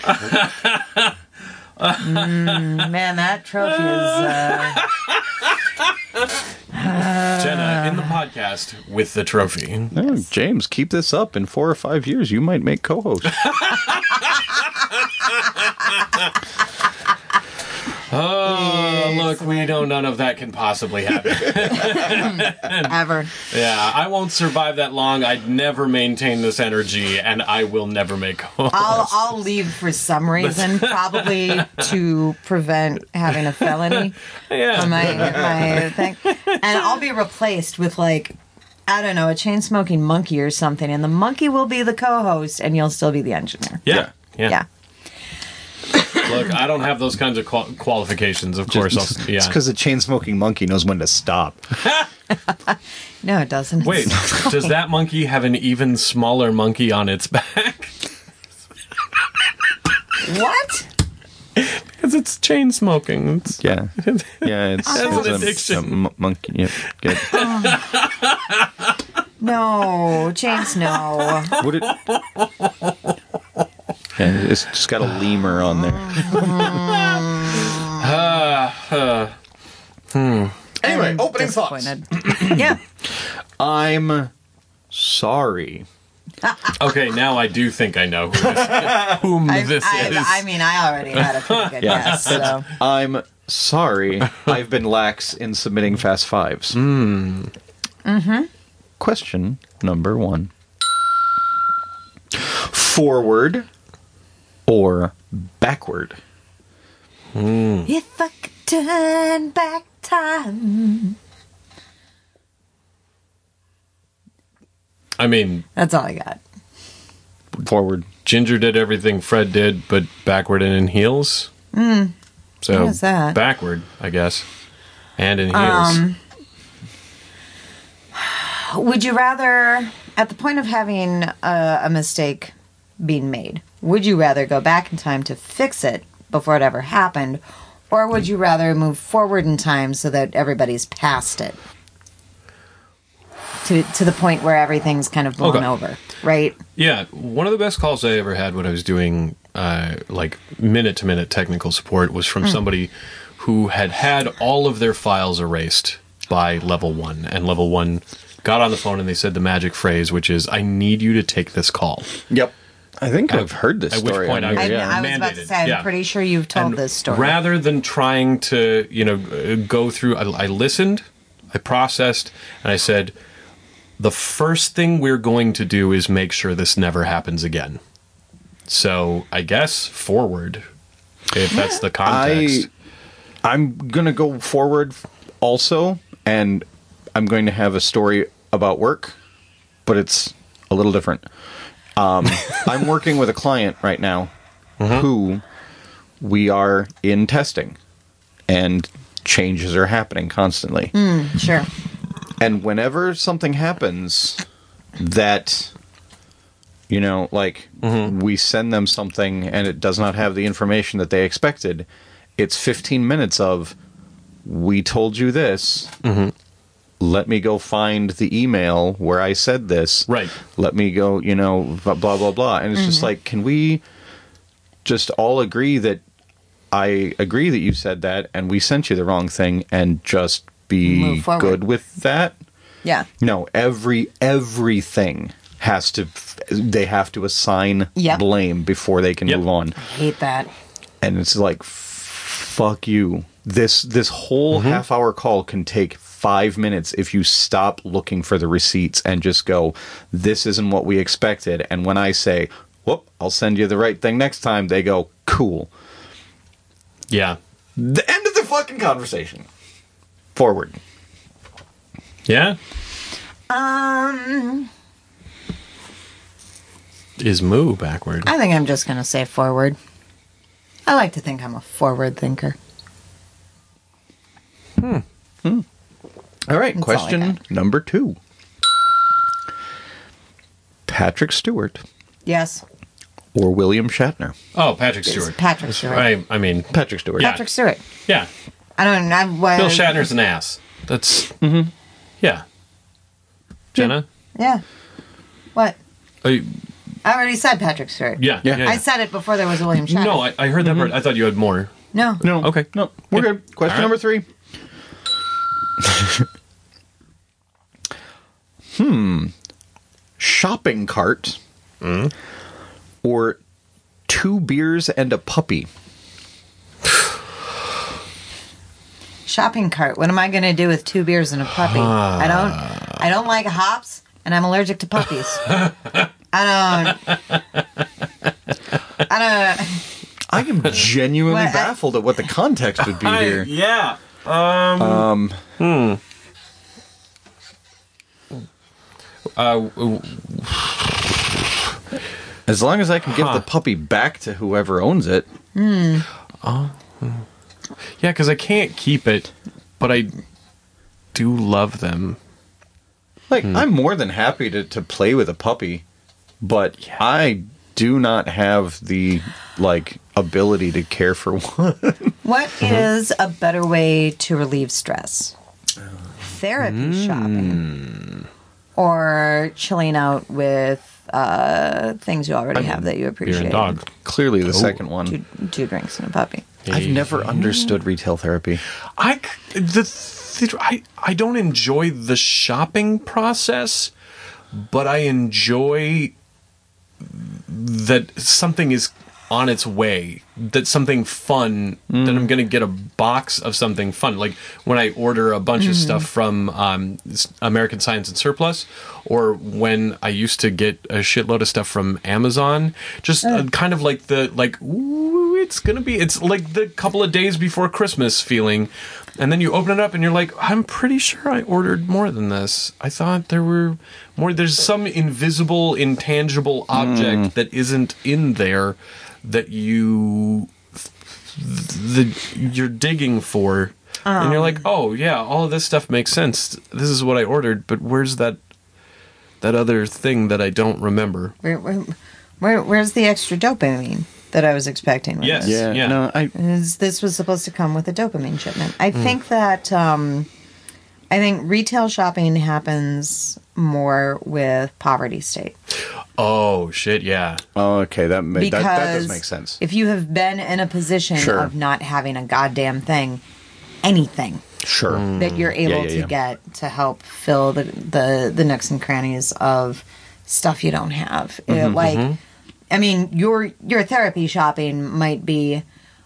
Man, that trophy is... Jenna, in the podcast with the trophy. Oh, James, keep this up. In 4 or 5 years, you might make co-host. Oh, look, we know none of that can possibly happen. Ever. Yeah, I won't survive that long. I'd never maintain this energy, and I will never make co-host. I'll leave for some reason, probably to prevent having a felony Yeah. on my thing. And I'll be replaced with, like, I don't know, a chain-smoking monkey or something, and the monkey will be the co-host, and you'll still be the engineer. Yeah. Yeah. Look, I don't have those kinds of qualifications, of course. It's because the chain-smoking monkey knows when to stop. No, it doesn't. Wait, does that monkey have an even smaller monkey on its back? What? Because it's chain smoking. It's, Yeah. Yeah, it's That's an addiction. Monkey. Yep, good. No, James, no. Would it... Yeah, it's just got a lemur on there. Anyway, I'm opening thoughts. disappointed. Yeah. I'm sorry. Okay, now I do think I know whom this is. I mean, I already had a pretty good guess, so. I'm sorry. I've been lax in submitting Fast Fives. Question number 1. Forward or backward? If I could turn back time. I mean, That's all I got. Forward. Ginger did everything Fred did, but backward and in heels. So What is that? backward, I guess, and in heels. Would you rather, at the point of having a mistake being made, would you rather go back in time to fix it before it ever happened, or would you rather move forward in time so that everybody's past it? To the point where everything's kind of blown Okay. over, right? Yeah, one of the best calls I ever had when I was doing like minute-to-minute technical support was from somebody who had all of their files erased by level 1, and level 1 got on the phone and they said the magic phrase, which is, "I need you to take this call." Yep. I think I've heard this At which story. point on I here, was- I was about to mandated, say, I'm yeah. pretty sure you've told And this story. Rather than trying to, go through, I listened, I processed, and I said, the first thing we're going to do is make sure this never happens again. So I guess forward, if that's the context. I'm going to go forward also, and I'm going to have a story about work, but it's a little different. I'm working with a client right now who we are in testing, and changes are happening constantly. Sure. And whenever something happens that, we send them something and it does not have the information that they expected, it's 15 minutes of, we told you this. Let me go find the email where I said this. Right. Let me go, blah, blah, blah. And it's just like, can we just all agree that I agree that you said that and we sent you the wrong thing and just be Move forward. good with that? Yeah. No, everything has to, they have to assign Yep. blame before they can Yep. move on. Hate that. And it's like, fuck you. This whole half-hour call can take 5 minutes if you stop looking for the receipts and just go, this isn't what we expected. And when I say, whoop, I'll send you the right thing next time, they go, cool. Yeah. The end of the fucking conversation. Forward. Yeah? Is moo backward? I think I'm just going to say forward. I like to think I'm a forward thinker. All right, That's all I question number 2. Patrick Stewart Yes. or William Shatner? Oh, Patrick It's Stewart. Patrick Stewart. I mean, Patrick Stewart. Yeah. Patrick Stewart. yeah. I don't know. Bill Shatner's an ass. That's... Yeah. Jenna? Yeah. What? I already said Patrick Stewart. Yeah. I said it before there was William Shatner. No, I heard that part. I thought you had more. No. Okay. No, we're good. Question All right. number 3. Shopping cart or 2 beers and a puppy? Shopping cart. What am I going to do with 2 beers and a puppy? I don't like hops, and I'm allergic to puppies. I I am genuinely What? baffled at what the context would be here. Yeah. As long as I can give the puppy back to whoever owns it. Yeah, because I can't keep it, but I do love them. Like, I'm more than happy to play with a puppy, but I do not have the, ability to care for one. What is a better way to relieve stress? Therapy shopping. Or chilling out with things you already have that you Beer appreciate. and dog. Clearly the second one. Two drinks and a puppy. I've never understood retail therapy. I don't enjoy the shopping process, but I enjoy that something is on its way, that something fun, that I'm going to get a box of something fun. Like when I order a bunch of stuff from American Science and Surplus, or when I used to get a shitload of stuff from Amazon, just kind of like ooh, it's like the couple of days before Christmas feeling. And then you open it up and you're like, I'm pretty sure I ordered more than this. I thought there were more. There's some invisible, intangible object that isn't in there that you're digging for. And you're like, oh, yeah, all of this stuff makes sense. This is what I ordered, but where's that other thing that I don't remember? Where's the extra dopamine that I was expecting? With Yes. this? Yeah. No, This was supposed to come with a dopamine shipment. I think that I think retail shopping happens more with poverty state. Oh, shit, yeah. Oh, okay, that does Because make sense. if you have been in a position Sure. of not having a goddamn thing, anything Sure. that you're able yeah. to get to help fill the nooks and crannies of stuff you don't have. I mean, your therapy shopping might be,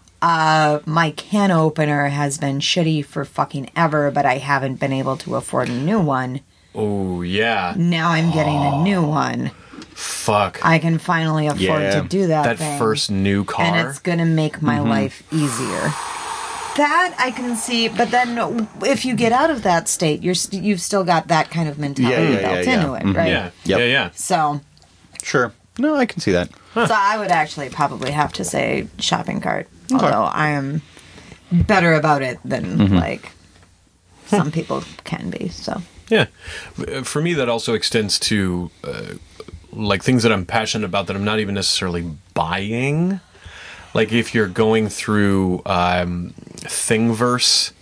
my can opener has been shitty for fucking ever, but I haven't been able to afford a new one. Oh, yeah. Now I'm getting a new one. Fuck. I can finally afford Yeah. to do that That thing. first new car. And it's going to make my life easier. That I can see, but then if you get out of that state, you've still got that kind of mentality Yeah, built yeah. into it, right? Yeah. Yep. Yeah. So Sure. No, I can see that. So I would actually probably have to say shopping cart, although I am better about it than some people can be. So Yeah. For me, that also extends to things that I'm passionate about that I'm not even necessarily buying. Like if you're going through Thingiverse,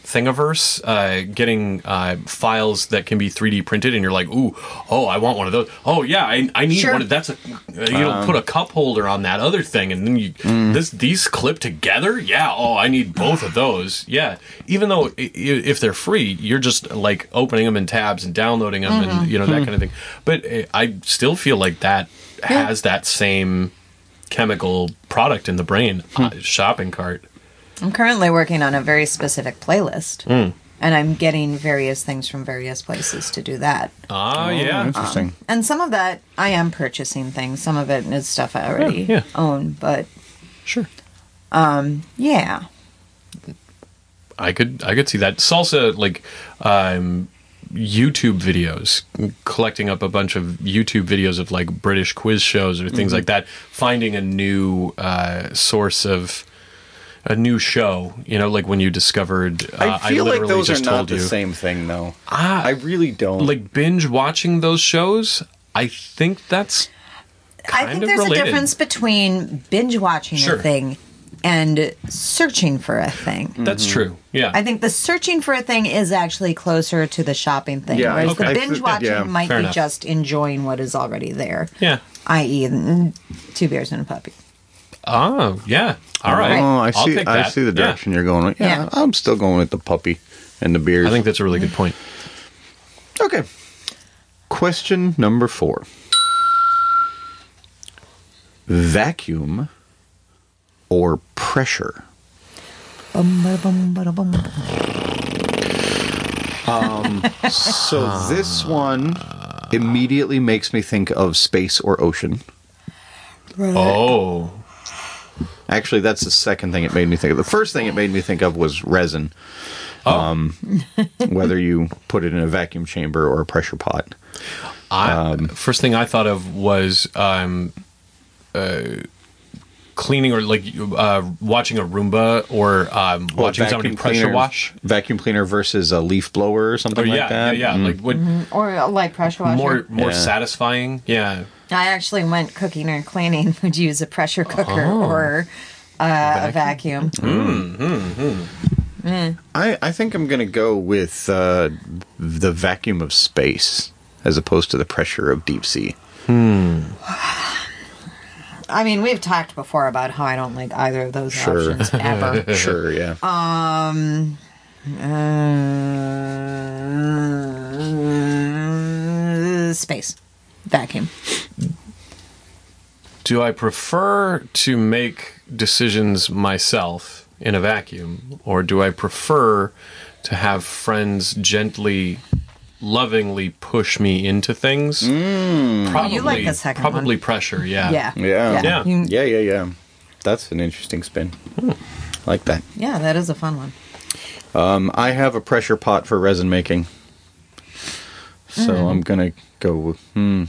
getting files that can be 3D printed, and you're like, I want one of those. Oh yeah, I need Sure. one. That's you'll put a cup holder on that other thing, and then these clip together. Yeah. Oh, I need both of those. Yeah. Even though if they're free, you're just like opening them in tabs and downloading them, and that kind of thing. But I still feel like that has that same chemical product in the brain. Shopping cart. I'm currently working on a very specific playlist, and I'm getting various things from various places to do that. Yeah. Interesting. And some of that I am purchasing things. Some of it is stuff I already Yeah. own, but Sure. yeah. I could see that. Salsa, YouTube videos, collecting up a bunch of YouTube videos of like British quiz shows or things like that, finding a new source of a new show, like when you discovered I feel like literally those are just not told the you. same thing, though. I really don't. Like binge watching those shows, I think that's I kind think of there's related. a difference between binge watching Sure. a thing and searching for a thing. That's true. Yeah. I think the searching for a thing is actually closer to the shopping thing, Yeah, whereas okay. the binge watching might Fair be enough. just enjoying what is already there. Yeah. I.e., 2 beers and a puppy. Oh, yeah. All right. Oh, I I'll see. take I that. see the Yeah. direction you're going. Yeah, Yeah. I'm still going with the puppy and the beers. I think that's a really good point. Okay. Question number 4. Vacuum or pressure? Bum, bada, bum, bada, bum. So this one immediately makes me think of space or ocean. Oh. Actually, that's the second thing it made me think of. The first thing it made me think of was resin. Whether you put it in a vacuum chamber or a pressure pot. First thing I thought of was cleaning or like watching a Roomba or watching somebody pressure wash. Vacuum cleaner versus a leaf blower or something Or like that. yeah. Like what Or a light pressure washer. more Yeah. satisfying? Yeah. I actually went cooking or cleaning, would use a pressure cooker or a vacuum. I think I'm going to go with the vacuum of space as opposed to the pressure of deep sea. I mean, we've talked before about how I don't like either of those Sure. options ever. Sure, yeah. Space. Vacuum. Do I prefer to make decisions myself in a vacuum, or do I prefer to have friends gently, lovingly push me into things? Probably, you like the second probably one. pressure. Yeah. Yeah. Yeah. Yeah. You- That's an interesting spin. Like that. yeah, that is a fun one. I have a pressure pot for resin making. So I'm going to go with...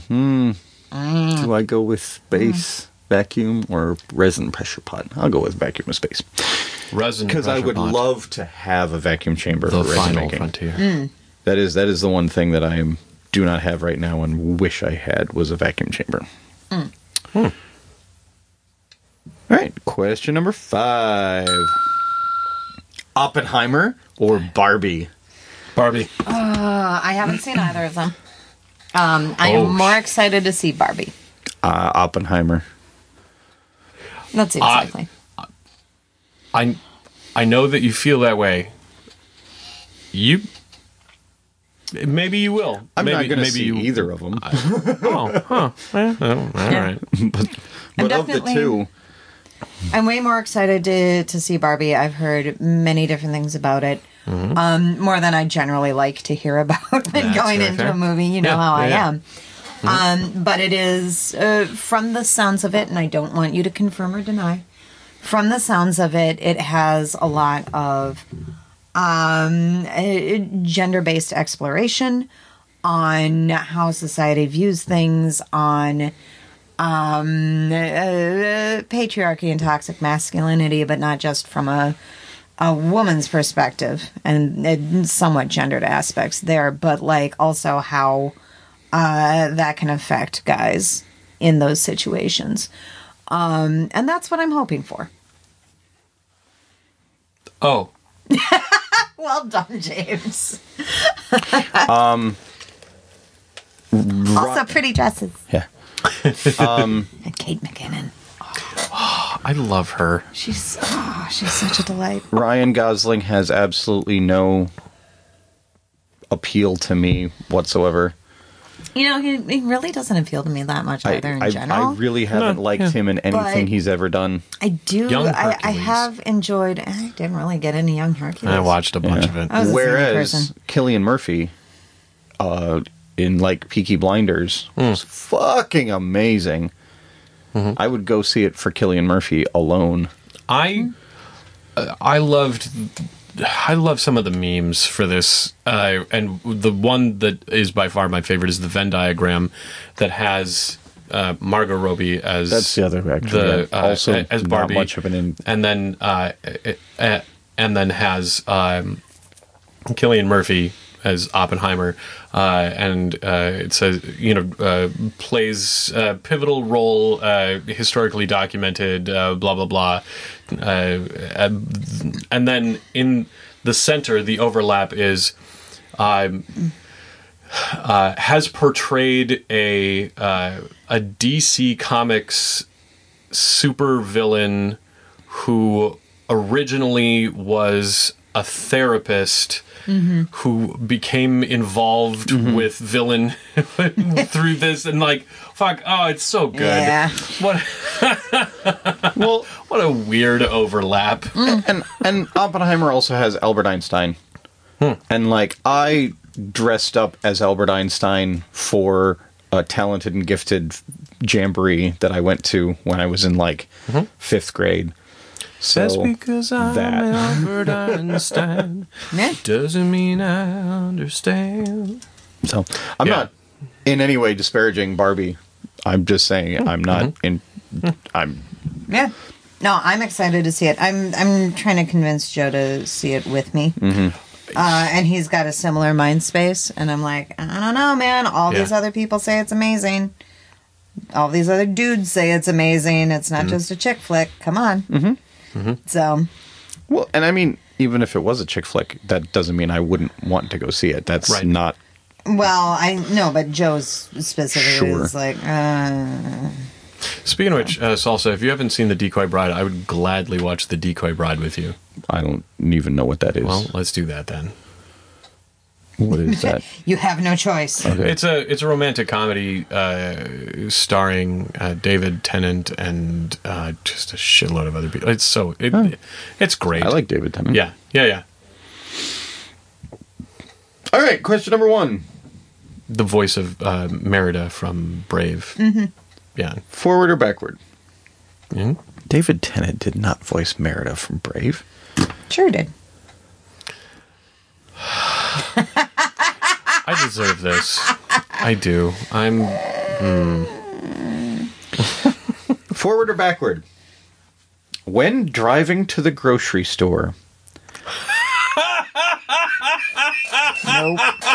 Do I go with space vacuum or resin pressure pot? I'll go with vacuum of space. Resin Because I pressure would pot. love to have a vacuum chamber the for resin final making. frontier. That is the one thing that I do not have right now and wish I had was a vacuum chamber. All right, question number 5. Oppenheimer or Barbie? Barbie. I haven't seen either of them. I Oh, am more excited to see Barbie. Oppenheimer. That seems likely. I know that you feel that way. Maybe you will. I'm maybe, not going to maybe see you, either of them. Oh, huh. All right. But of the definitely- two, I'm way more excited to see Barbie. I've heard many different things about it. More than I generally like to hear about when That's going very into fair. a movie. You know Yeah, how yeah, I am. But it is, from the sounds of it, and I don't want you to confirm or deny, from the sounds of it, it has a lot of gender-based exploration on how society views things, on patriarchy and toxic masculinity, but not just from a woman's perspective, and somewhat gendered aspects there, but like also how that can affect guys in those situations. And that's what I'm hoping for. Oh, Well done, James. Also, pretty dresses. yeah. And Kate McKinnon. I love her. She's such a delight. Ryan Gosling has absolutely no appeal to me whatsoever. You know, he really doesn't appeal to me that much either in general. I really haven't liked him in anything But- he's ever done. I do. Young I Hercules. have enjoyed. I didn't really get into Young Hercules. I watched a bunch of it. I was a senior Whereas person. Cillian Murphy, in like Peaky Blinders, was fucking amazing. I would go see it for Cillian Murphy alone. I love some of the memes for this, and the one that is by far my favorite is the Venn diagram that has Margot Robbie as That's the other actor. Yeah. Also, as not Barbie, much of an and then has Cillian Murphy as Oppenheimer, and it says plays a pivotal role, historically documented, blah blah blah, and then in the center, the overlap is has portrayed a DC Comics supervillain who originally was a therapist who became involved with villain through this, and like, fuck, oh, it's so good. Yeah. What what a weird overlap. And Oppenheimer also has Albert Einstein. And like, I dressed up as Albert Einstein for a talented and gifted jamboree that I went to when I was in like 5th grade. So Just because I'm that. Albert Einstein Yeah. doesn't mean I understand. So I'm Yeah. not in any way disparaging Barbie. I'm just saying I'm not in. I'm Yeah. No, I'm excited to see it. I'm trying to convince Joe to see it with me. And he's got a similar mind space, and I'm like, I don't know, man. All these Yeah. other people say it's amazing. All these other dudes say it's amazing. It's not just a chick flick. Come on. So, well, and I mean, even if it was a chick flick, that doesn't mean I wouldn't want to go see it. That's Right. not. well, I know, but Joe's specifically Sure. is like, Speaking of which, Salsa, if you haven't seen The Decoy Bride, I would gladly watch The Decoy Bride with you. I don't even know what that is. Well, let's do that then. What is that? you have no choice. Okay. It's a romantic comedy starring David Tennant and just a shitload of other people. It's great. I like David Tennant. Yeah. All right, question number 1. The voice of Merida from Brave. Yeah. Forward or backward? Mhm. David Tennant did not voice Merida from Brave. Sure did. I deserve this. I do. I'm. Forward or backward? When driving to the grocery store, Nope.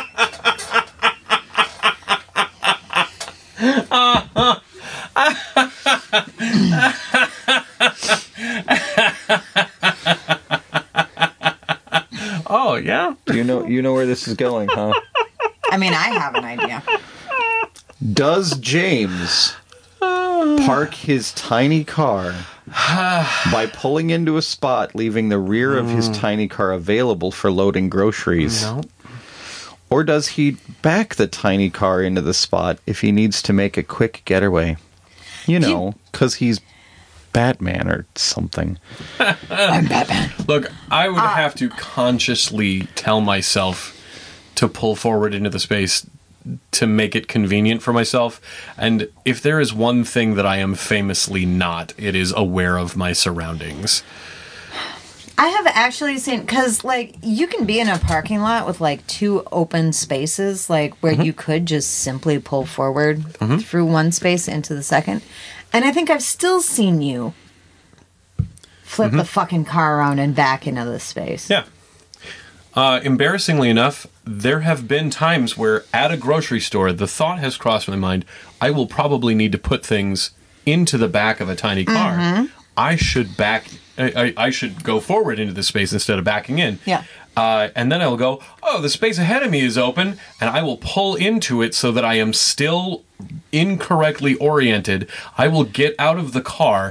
Oh yeah. you know where this is going, huh? I mean, I have an idea. Does James park his tiny car by pulling into a spot, leaving the rear of his tiny car available for loading groceries? No. Or does he back the tiny car into the spot if he needs to make a quick getaway? You know, because he's Batman or something. I'm Batman. Look, I would have to consciously tell myself to pull forward into the space to make it convenient for myself. And if there is one thing that I am famously not, it is aware of my surroundings. I have actually seen, because, like, you can be in a parking lot with, like, 2 open spaces, like, where you could just simply pull forward through one space into the second. And I think I've still seen you flip the fucking car around and back into the space. Yeah. Embarrassingly enough, there have been times where at a grocery store, the thought has crossed my mind, I will probably need to put things into the back of a tiny car. I should I should go forward into the space instead of backing in. Yeah. And then I will go, oh, the space ahead of me is open, and I will pull into it so that I am still incorrectly oriented. I will get out of the car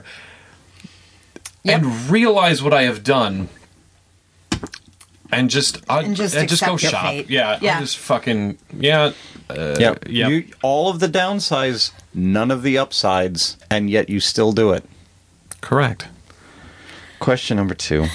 and realize what I have done. And just go accept your shop. fate. Yeah. Yeah. I'll just fucking, yeah. Yep. Yep. All of the downsides, none of the upsides, and yet you still do it. Correct. Question number 2.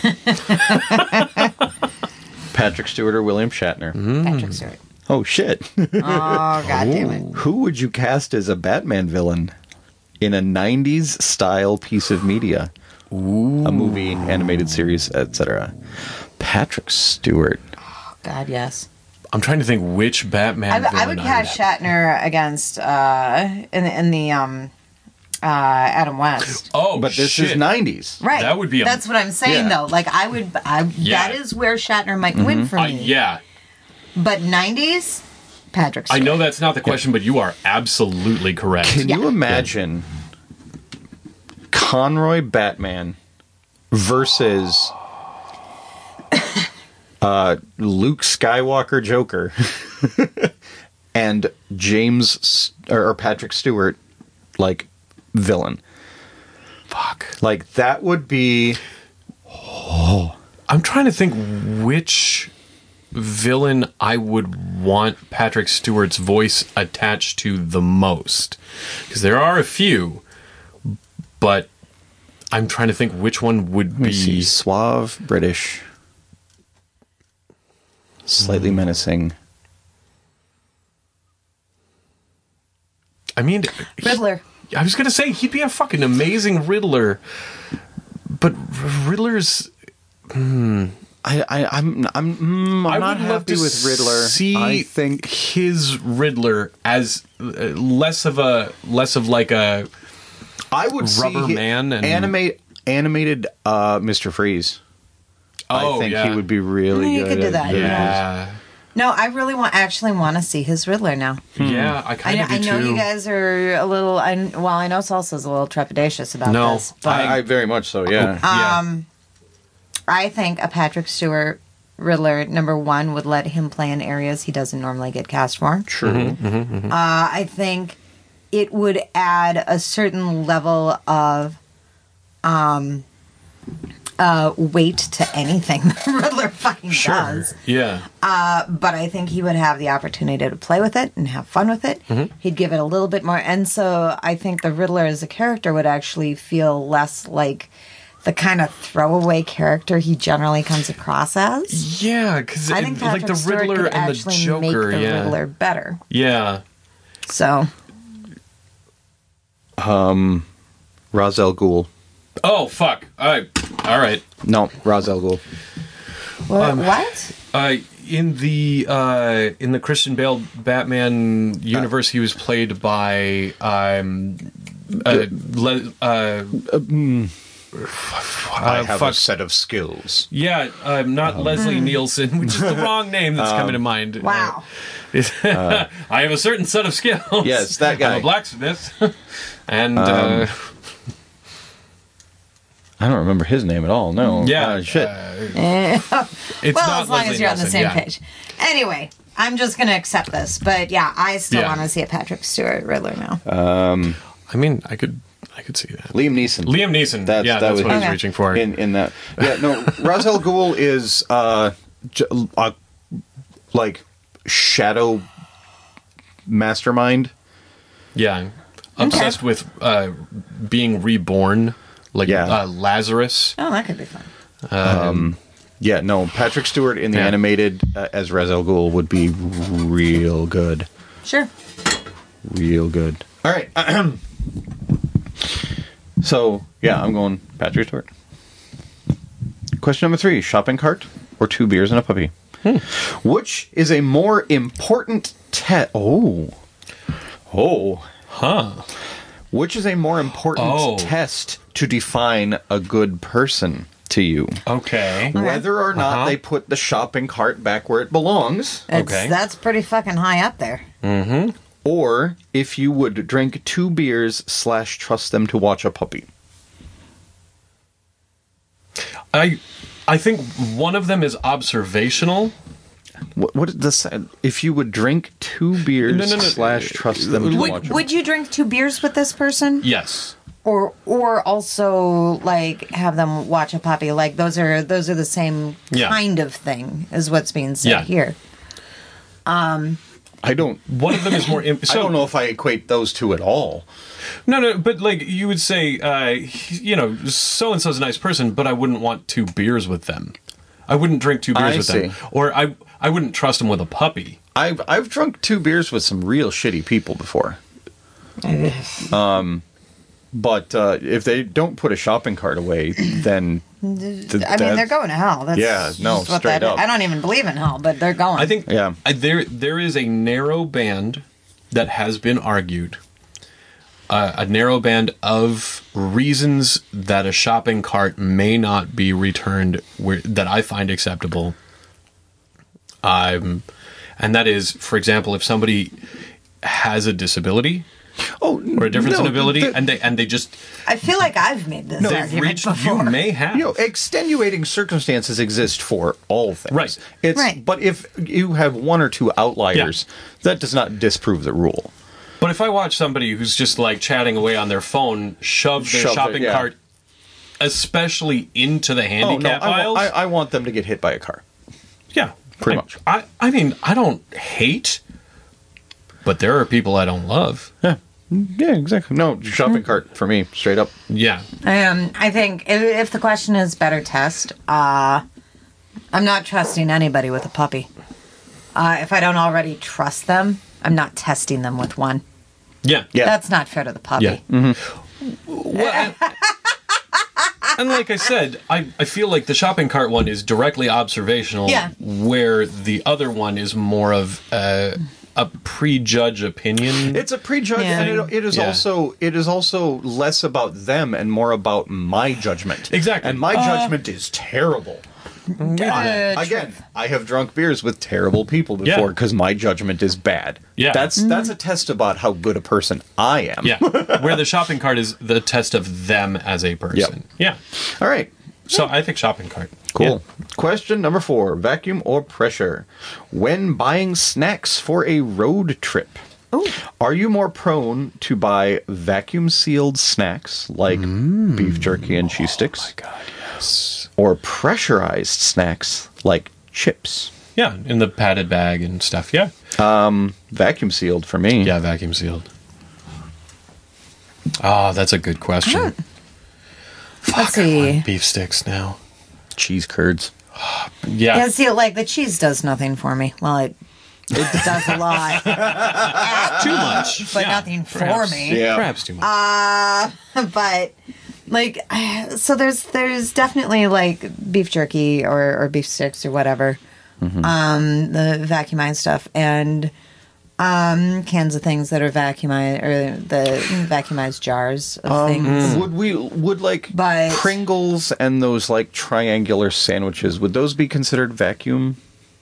Patrick Stewart or William Shatner? Patrick Stewart. Oh, shit. Oh, God damn it. Who would you cast as a Batman villain in a 90s style piece of media? A movie, animated series, etc. Patrick Stewart. God, yes. I'm trying to think which Batman I would cast Shatner against in the Adam West. Oh, But this is 90s. Right. That would be That's what I'm saying, Yeah. though. Like, Yeah. that is where Shatner might win for me. Yeah. But 90s, Patrick Stewart. I know that's not the question, but you are absolutely correct. Can you imagine Conroy Batman versus Luke Skywalker Joker and James or Patrick Stewart like villain? Fuck. Like that would be. I'm trying to think which villain I would want Patrick Stewart's voice attached to the most. Because there are a few, but I'm trying to think which one would Let me see. be... Suave, British, slightly menacing. I mean... Riddler. I was going to say, he'd be a fucking amazing Riddler. But Riddler's... I'm not happy with Riddler. See I think his Riddler as less of like a I would Rubber see Man and- animated Mr. Freeze. Oh, I think yeah. he would be really You good. could do at that, Riddler. yeah. No, I really want to see his Riddler now. Yeah, I kind of do I know too. you guys are a little. I know Salsa's a little trepidatious about No, this, but I very much so. Yeah. Yeah. I think a Patrick Stewart Riddler, number one, would let him play in areas he doesn't normally get cast for. True. I think it would add a certain level of weight to anything the Riddler fucking does. Yeah. But I think he would have the opportunity to play with it and have fun with it. He'd give it a little bit more. And so I think the Riddler as a character would actually feel less like the kind of throwaway character he generally comes across as. Yeah, because I think like Patrick the Stewart Riddler could and the actually Joker, make the yeah. Riddler better. Yeah. So, Ra's al Ghul. Oh, fuck. All right. No, Ra's al Ghul. what? In the Christian Bale Batman universe, he was played by I have a fuck. set of skills. Yeah, not Leslie Nielsen, which is the wrong name that's coming to mind. Wow. I have a certain set of skills. Yes, that guy. I'm a blacksmith, and I don't remember his name at all. No. yeah, Shit. it's Well, not as long Leslie as you're on the Nielsen, same yeah. page. Anyway, I'm just going to accept this. But yeah, I still Yeah. want to see a Patrick Stewart Riddler now. I mean, I could see that. Liam Neeson. Liam Neeson. That That's was- what I was Okay. reaching for. in that. Yeah, no. Ra's al Ghul is like shadow mastermind. Yeah, obsessed with being reborn, like Yeah. Lazarus. Oh, that could be fun. Yeah, no. Patrick Stewart in the Yeah. animated as Ra's al Ghul would be real good. Sure. Real good. All right. So, yeah, I'm going Patrick Stewart. Question number 3. Shopping cart or 2 beers and a puppy? Which is a more important Which is a more important test to define a good person to you? Okay. Whether or not they put the shopping cart back where it belongs, That's pretty fucking high up there. or if you would drink 2 beers / trust them to watch a puppy. I think one of them is observational. What is this? If you would drink 2 beers No. / trust them to watch a Would you drink 2 beers with this person? Yes. Or also like have them watch a puppy? Like those are the same Yeah. kind of thing is what's being said Yeah. here. I don't. One of them is more. I don't know if I equate those two at all. No, but like you would say, so and so's a nice person, but I wouldn't want 2 beers with them. I wouldn't drink 2 beers I with them, see. or I wouldn't trust them with a puppy. I've drunk 2 beers with some real shitty people before. But if they don't put a shopping cart away, then I mean, they're going to hell. That's Yeah, no, just what straight that up. is. I don't even believe in hell, but they're going. I think Yeah. there is a narrow band that has been argued. A narrow band of reasons that a shopping cart may not be returned that I find acceptable. and that is, for example, if somebody has a disability or a difference in ability, and they just I feel like I've made this they've argument reached. before. You may have. Extenuating circumstances exist for all things. Right. Right. But if you have one or two outliers, that does not disprove the rule. But if I watch somebody who's just like chatting away on their phone, shove their shopping cart, especially into the handicap aisles, I want them to get hit by a car. yeah, Pretty much. I mean, I don't hate, but there are people I don't love. Yeah. Yeah, exactly. No, shopping cart for me, straight up. Yeah. I think if the question is better test, I'm not trusting anybody with a puppy. If I don't already trust them, I'm not testing them with one. Yeah. Yeah. That's not fair to the puppy. Yeah. Well, and like I said, I feel like the shopping cart one is directly observational, where the other one is more of a prejudge opinion. It's a prejudge, and it is also less about them and more about my judgment. Exactly. And my judgment is terrible. Again, I have drunk beers with terrible people before because my judgment is bad. Yeah. That's a test about how good a person I am. Yeah. Where the shopping cart is the test of them as a person. Yep. Yeah. All right. So I think shopping cart. Cool. Yeah. Question number 4. Vacuum or pressure? When buying snacks for a road trip, are you more prone to buy vacuum-sealed snacks like beef jerky and cheese sticks? Oh my God, yes. Or pressurized snacks like chips? Yeah, in the padded bag and stuff. Yeah. Vacuum-sealed for me. Yeah, vacuum sealed. Oh, that's a good question. Let's see. Beef sticks now. Cheese curds. Yeah. Yeah, see, like the cheese does nothing for me. Well, it does a lot, Too much. but Yeah, nothing perhaps. for me. Yeah. Perhaps too much. But like, so there's definitely like beef jerky or beef sticks or whatever, the vacuumized stuff, and cans of things that are vacuumized, or the vacuumized jars of things. Would like But- Pringles and those like triangular sandwiches, would those be considered vacuum?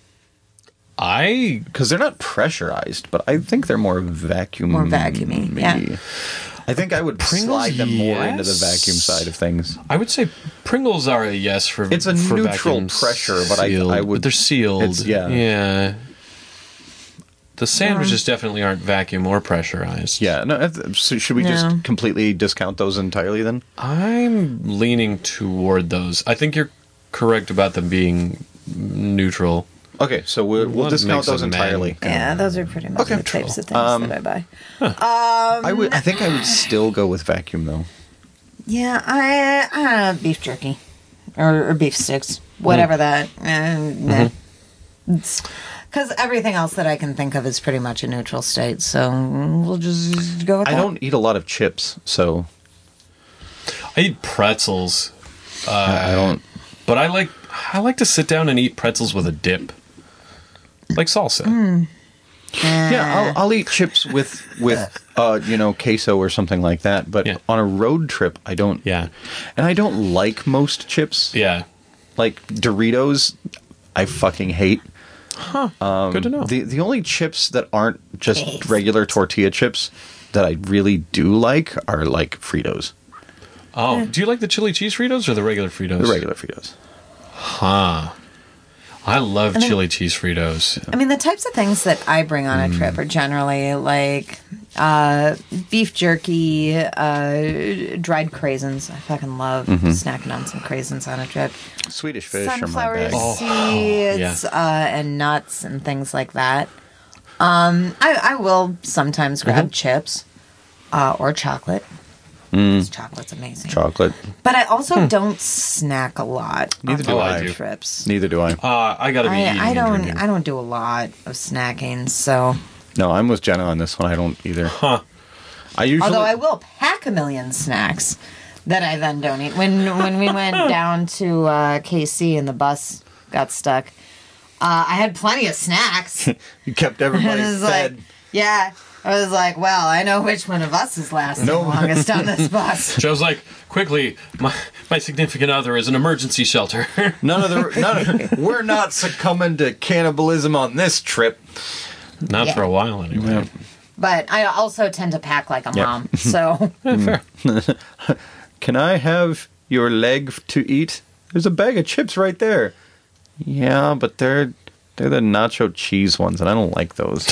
Because they're not pressurized, but I think they're more vacuum. More vacuumy, yeah. I think I would slide them more into the vacuum side of things. I would say Pringles are a yes for It's a for neutral vacuum pressure, but sealed, I would. But they're sealed. Yeah. The sandwiches definitely aren't vacuum or pressurized. Yeah. No. So should we No. just completely discount those entirely then? I'm leaning toward those. I think you're correct about them being neutral. Okay, so we'll What discount makes those a man entirely. Yeah, those are pretty much the types of things that I buy. I think I would still go with vacuum though. Yeah, I beef jerky or beef sticks, whatever that. Because everything else that I can think of is pretty much a neutral state, so we'll just go with I that. don't eat a lot of chips, so I eat pretzels, I don't. but I like to sit down and eat pretzels with a dip, like salsa. Yeah, I'll eat chips with queso or something like that. But on a road trip, I don't. Yeah. And I don't like most chips. Yeah. Like Doritos, I fucking hate. Good to know. The only chips that aren't just regular tortilla chips that I really do like are like Fritos. Oh, do you like the chili cheese Fritos or the regular Fritos? The regular Fritos. Huh. I love chili cheese Fritos. I mean, the types of things that I bring on a trip are generally like beef jerky, dried craisins. I fucking love snacking on some craisins on a trip. Swedish fish are my Sunflower bag. seeds and nuts and things like that. I will sometimes grab chips or chocolate. 'Cause chocolate's amazing. Chocolate. But I also don't snack a lot Neither on do road I. trips. Neither do I. I gotta be eating I and don't. drinking. I don't do a lot of snacking. So, No, I'm with Jenna on this one. I don't either. Huh. I usually. although I will pack a million snacks that I then don't eat. When we went down to KC and the bus got stuck, I had plenty of snacks. You kept everybody It was fed. like, yeah. I was like, well, I know which one of us is lasting longest on this bus. Joe's like, quickly, my significant other is an emergency shelter. We're not succumbing to cannibalism on this trip. Not for a while, anyway. Yeah. But I also tend to pack like a mom, so... Fair. Can I have your leg to eat? There's a bag of chips right there. Yeah, but they're the nacho cheese ones, and I don't like those.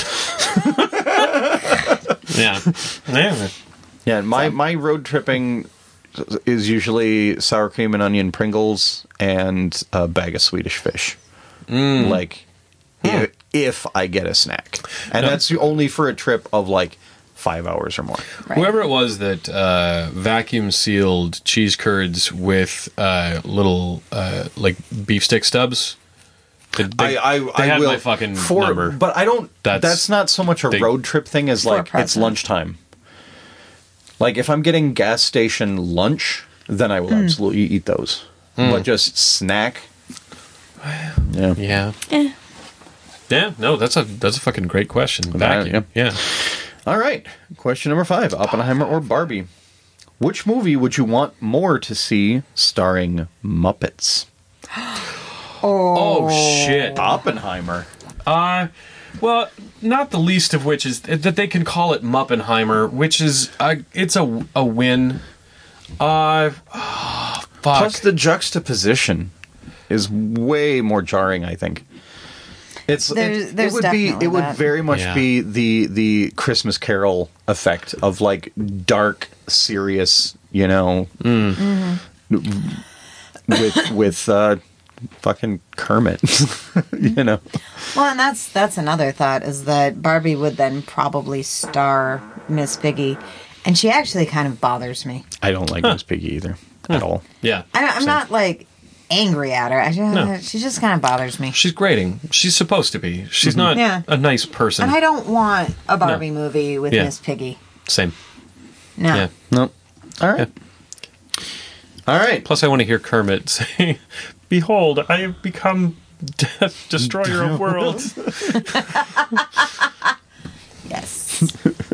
Yeah. Yeah, my road tripping is usually sour cream and onion Pringles and a bag of Swedish fish. Like, if I get a snack. And that's only for a trip of like 5 hours or more. Right. Whoever it was that vacuum sealed cheese curds with little like beef stick stubs. They had will my fucking number. But I don't. That's not so much a road trip thing as like it's lunchtime. Like if I'm getting gas station lunch, then I will absolutely eat those. But just snack. Yeah. Yeah. No, that's a fucking great question. Vacuum. Yeah. All right. Question number 5: Oppenheimer or Barbie? Which movie would you want more to see starring Muppets? Oh shit. Oppenheimer. Well, not the least of which is that they can call it Muppenheimer, which is it's a win. Fuck. Plus the juxtaposition is way more jarring, I think. There's it would very much be the Christmas Carol effect of like dark, serious, with fucking Kermit, Well, and that's another thought is that Barbie would then probably star Miss Piggy, and she actually kind of bothers me. I don't like Miss Piggy either at all. Yeah, I'm not like angry at her. She just kind of bothers me. She's grating. She's supposed to be. She's not a nice person. And I don't want a Barbie movie with Miss Piggy. Same. No. Yeah. No. All right. Yeah. All right. Plus, I want to hear Kermit say, "Behold, I have become death, destroyer of worlds." Yes.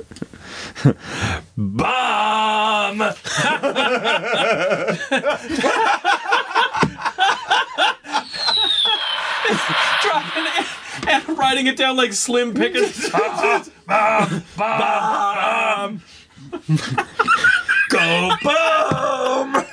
Bomb! Dropping it and writing it down like Slim Pickens. Bomb! Bomb! Go boom!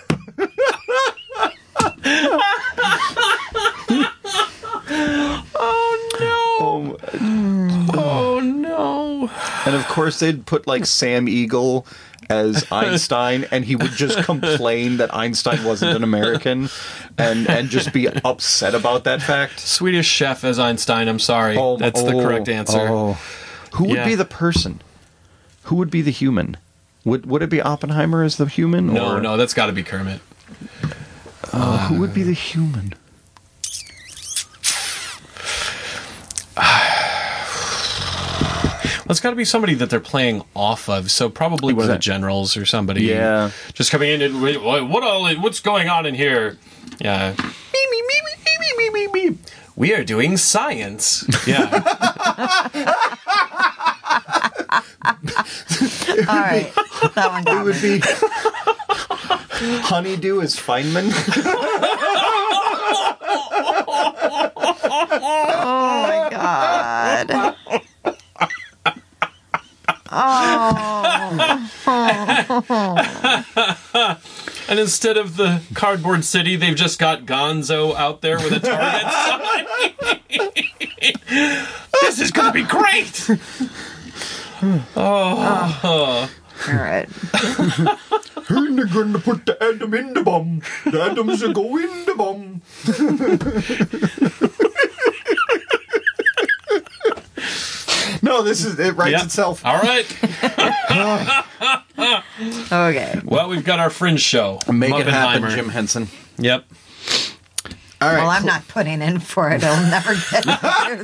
Oh no! And of course, they'd put like Sam Eagle as Einstein, and he would just complain that Einstein wasn't an American, and just be upset about that fact. Swedish Chef as Einstein. I'm sorry, that's the correct answer. Who would be the person? Who would be the human? Would it be Oppenheimer as the human? No, that's got to be Kermit. Who would be the human? Well, it's got to be somebody that they're playing off of. So probably one of the generals or somebody. Yeah. Just coming in and what's going on in here? Yeah. We are doing science. Yeah. All right. That one got It would be Honeydew as Feynman. Oh my god. And instead of the cardboard city, they've just got Gonzo out there with a Target sign. This is going to be great. All right. They're going to put the atom in the bomb. The atoms will go in the bomb. No, it writes itself. All right. Okay. Well, we've got our fringe show. Make it happen, Muppenheimer. Jim Henson. Yep. All right. Well, I'm not putting in for it. It'll never get used.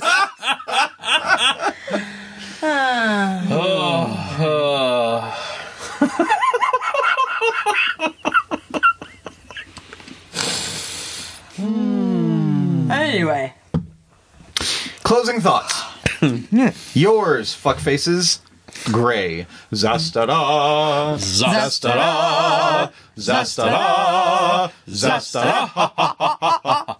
Anyway. Closing thoughts. Yours, fuckfaces. Gray. Zastada. Zastada. Zastada. Zastada.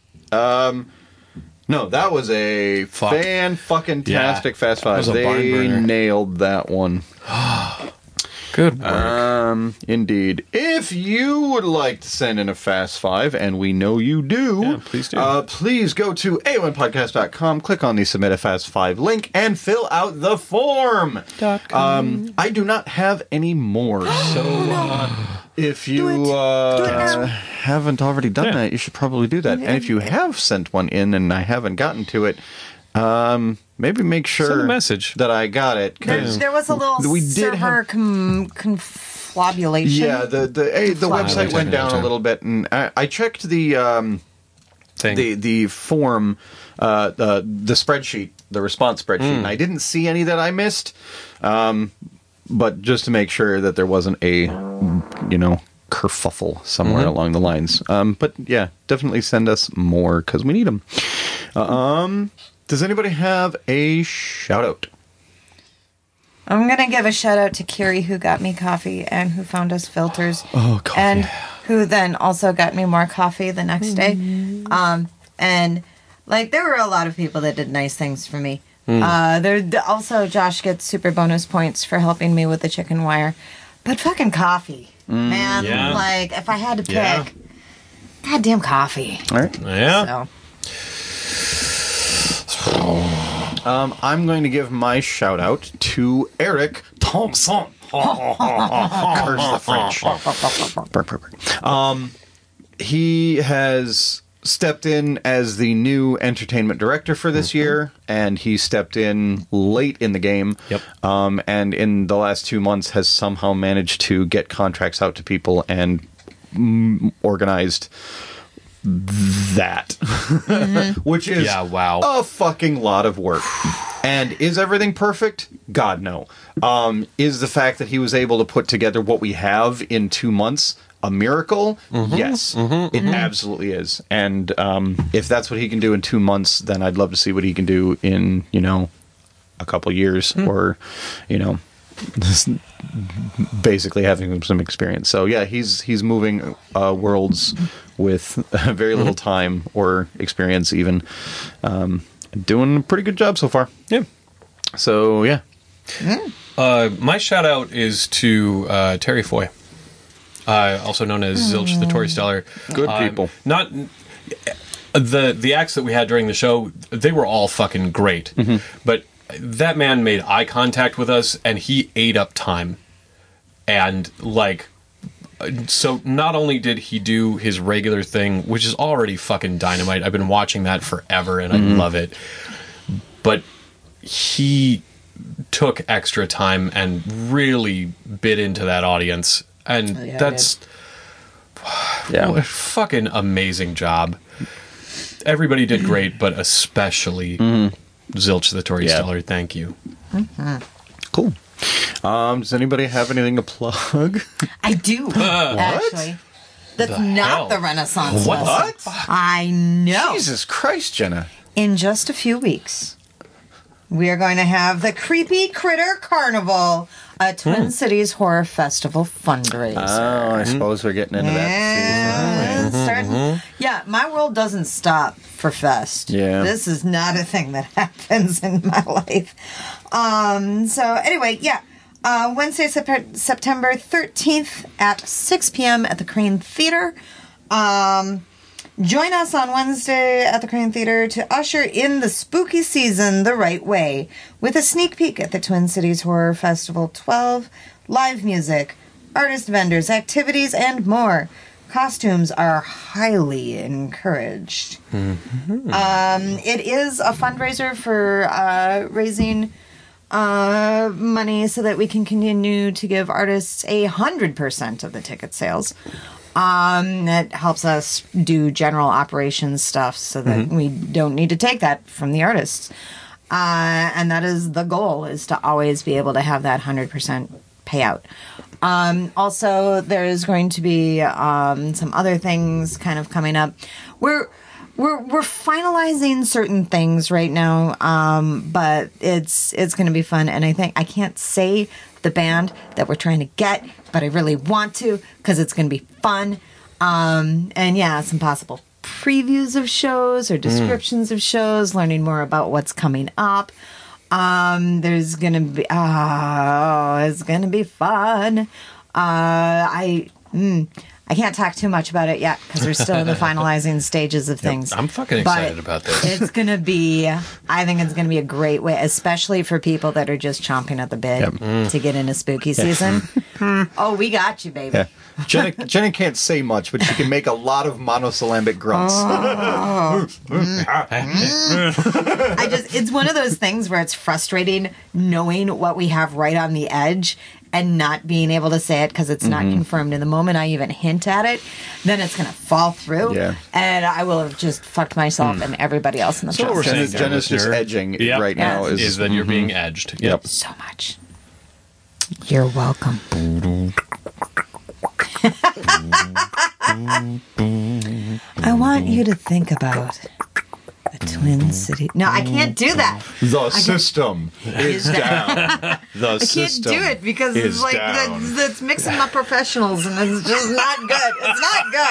No, that was a fan-fucking-tastic Fast Five. That was a barn They burner. nailed that one. Good work. Indeed. If you would like to send in a Fast Five, and we know you do, Yeah, please do. Please go to aonpodcast.com, click on the Submit a Fast Five link, and fill out the form. I do not have any more, so if you haven't already done that, you should probably do that. And if you have sent one in and I haven't gotten to it, maybe make sure Send a message. that I got it. 'Cause There was a little we did server confabulation. yeah, the website went down a little bit, and I checked the Thing. the form, the spreadsheet, the response spreadsheet, and I didn't see any that I missed. But just to make sure that there wasn't a, kerfuffle somewhere along the lines. But yeah, definitely send us more because we need them. Does anybody have a shout out? I'm going to give a shout out to Kiri, who got me coffee and who found us filters. Oh, coffee. And who then also got me more coffee the next day. And there were a lot of people that did nice things for me. Also, Josh gets super bonus points for helping me with the chicken wire. But fucking coffee, man. Yeah. If I had to pick, Yeah. goddamn coffee. All right. Yeah. So, I'm going to give my shout out to Eric Thompson. Curse the French. He has stepped in as the new entertainment director for this year, and he stepped in late in the game. Yep. And in the last 2 months has somehow managed to get contracts out to people and organized that, which is a fucking lot of work. And is everything perfect? God, no. Is the fact that he was able to put together what we have in 2 months a miracle? Yes, it absolutely is. And if that's what he can do in 2 months, then I'd love to see what he can do in, a couple years or, basically having some experience. So yeah, he's moving worlds with very little time or experience even. Doing a pretty good job so far. Yeah. So yeah. My shout out is to Terry Foy, also known as Zilch the Tory Stellar. Good people. Not the acts that we had during the show, they were all fucking great. But that man made eye contact with us, and he ate up time. And so not only did he do his regular thing, which is already fucking dynamite. I've been watching that forever, and I love it. But he took extra time and really bit into that audience, and that's a fucking amazing job. Everybody did great, but especially Zilch the Tory Stellar. Thank you. Cool. Does anybody have anything to plug? I do, actually. That's not the Renaissance Festival. I know. Jesus Christ, Jenna. In just a few weeks, we are going to have the Creepy Critter Carnival, a Twin Cities Horror Festival fundraiser. Oh, I suppose we're getting into that season. Yeah, my world doesn't stop for Fest. Yeah. This is not a thing that happens in my life. So anyway, Wednesday, September 13th at 6 p.m. at the Crane Theater. Join us on Wednesday at the Crane Theater to usher in the spooky season the right way with a sneak peek at the Twin Cities Horror Festival 12, live music, artist vendors, activities, and more. Costumes are highly encouraged. It is a fundraiser for raising money so that we can continue to give artists 100% of the ticket sales. That helps us do general operations stuff so that we don't need to take that from the artists. And that is the goal, is to always be able to have that 100% payout. Also, there is going to be some other things kind of coming up. we're finalizing certain things right now, but it's going to be fun. And I think I can't say the band that we're trying to get, but I really want to because it's going to be fun. And yeah, some possible previews of shows or descriptions of shows, learning more about what's coming up. There's going to be it's going to be fun. I can't talk too much about it yet because we're still in the finalizing stages of things. I'm fucking excited about this. It's going to be, I think it's going to be a great way, especially for people that are just chomping at the bit to get into spooky season. Oh, we got you, baby. Yeah. Jenna can't say much, but she can make a lot of monosyllabic grunts. It's one of those things where it's frustrating knowing what we have right on the edge and not being able to say it because it's not confirmed. In the moment I even hint at it, then it's going to fall through, and I will have just fucked myself and everybody else in the So what we're saying, Jenna's just edging right now. Is that you're being edged. Yep. so much. You're welcome. I want you to think about the Twin City. No, I can't do that. The system is down. The I can't do it because it's like that's mixing my professionals, and it's just not good. It's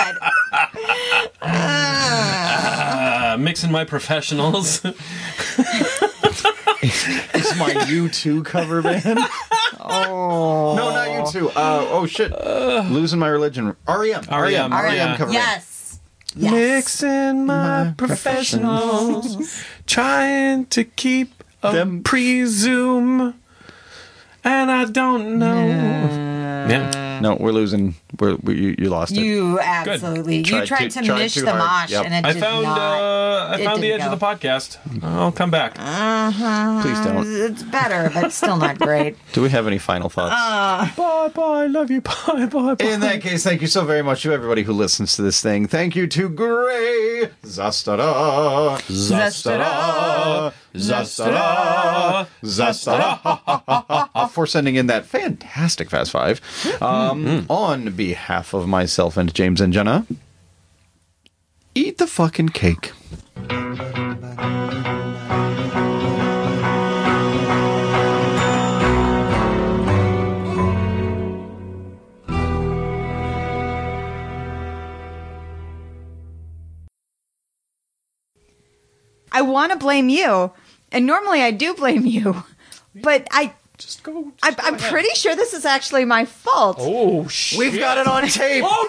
not good. Mixing my professionals. It's my U2 cover band. Oh no, not U2. Oh shit, losing my religion. REM cover band. Yes. Mixing my professionals, trying to keep them presume, and I don't know. Yeah. No, we're losing. You lost it. You absolutely. You tried to mish the mosh, and it did not. I found the edge of the podcast. I'll come back. Please don't. It's better, but still not great. Do we have any final thoughts? Bye bye. Love you. Bye bye. In that case, thank you so very much to everybody who listens to this thing. Thank you to Gray Zastara for sending in that fantastic Fast Five. On behalf of myself and James and Jenna, eat the fucking cake. I want to blame you, and normally I do blame you, but I'm pretty sure this is actually my fault. Oh shit. We've got it on tape.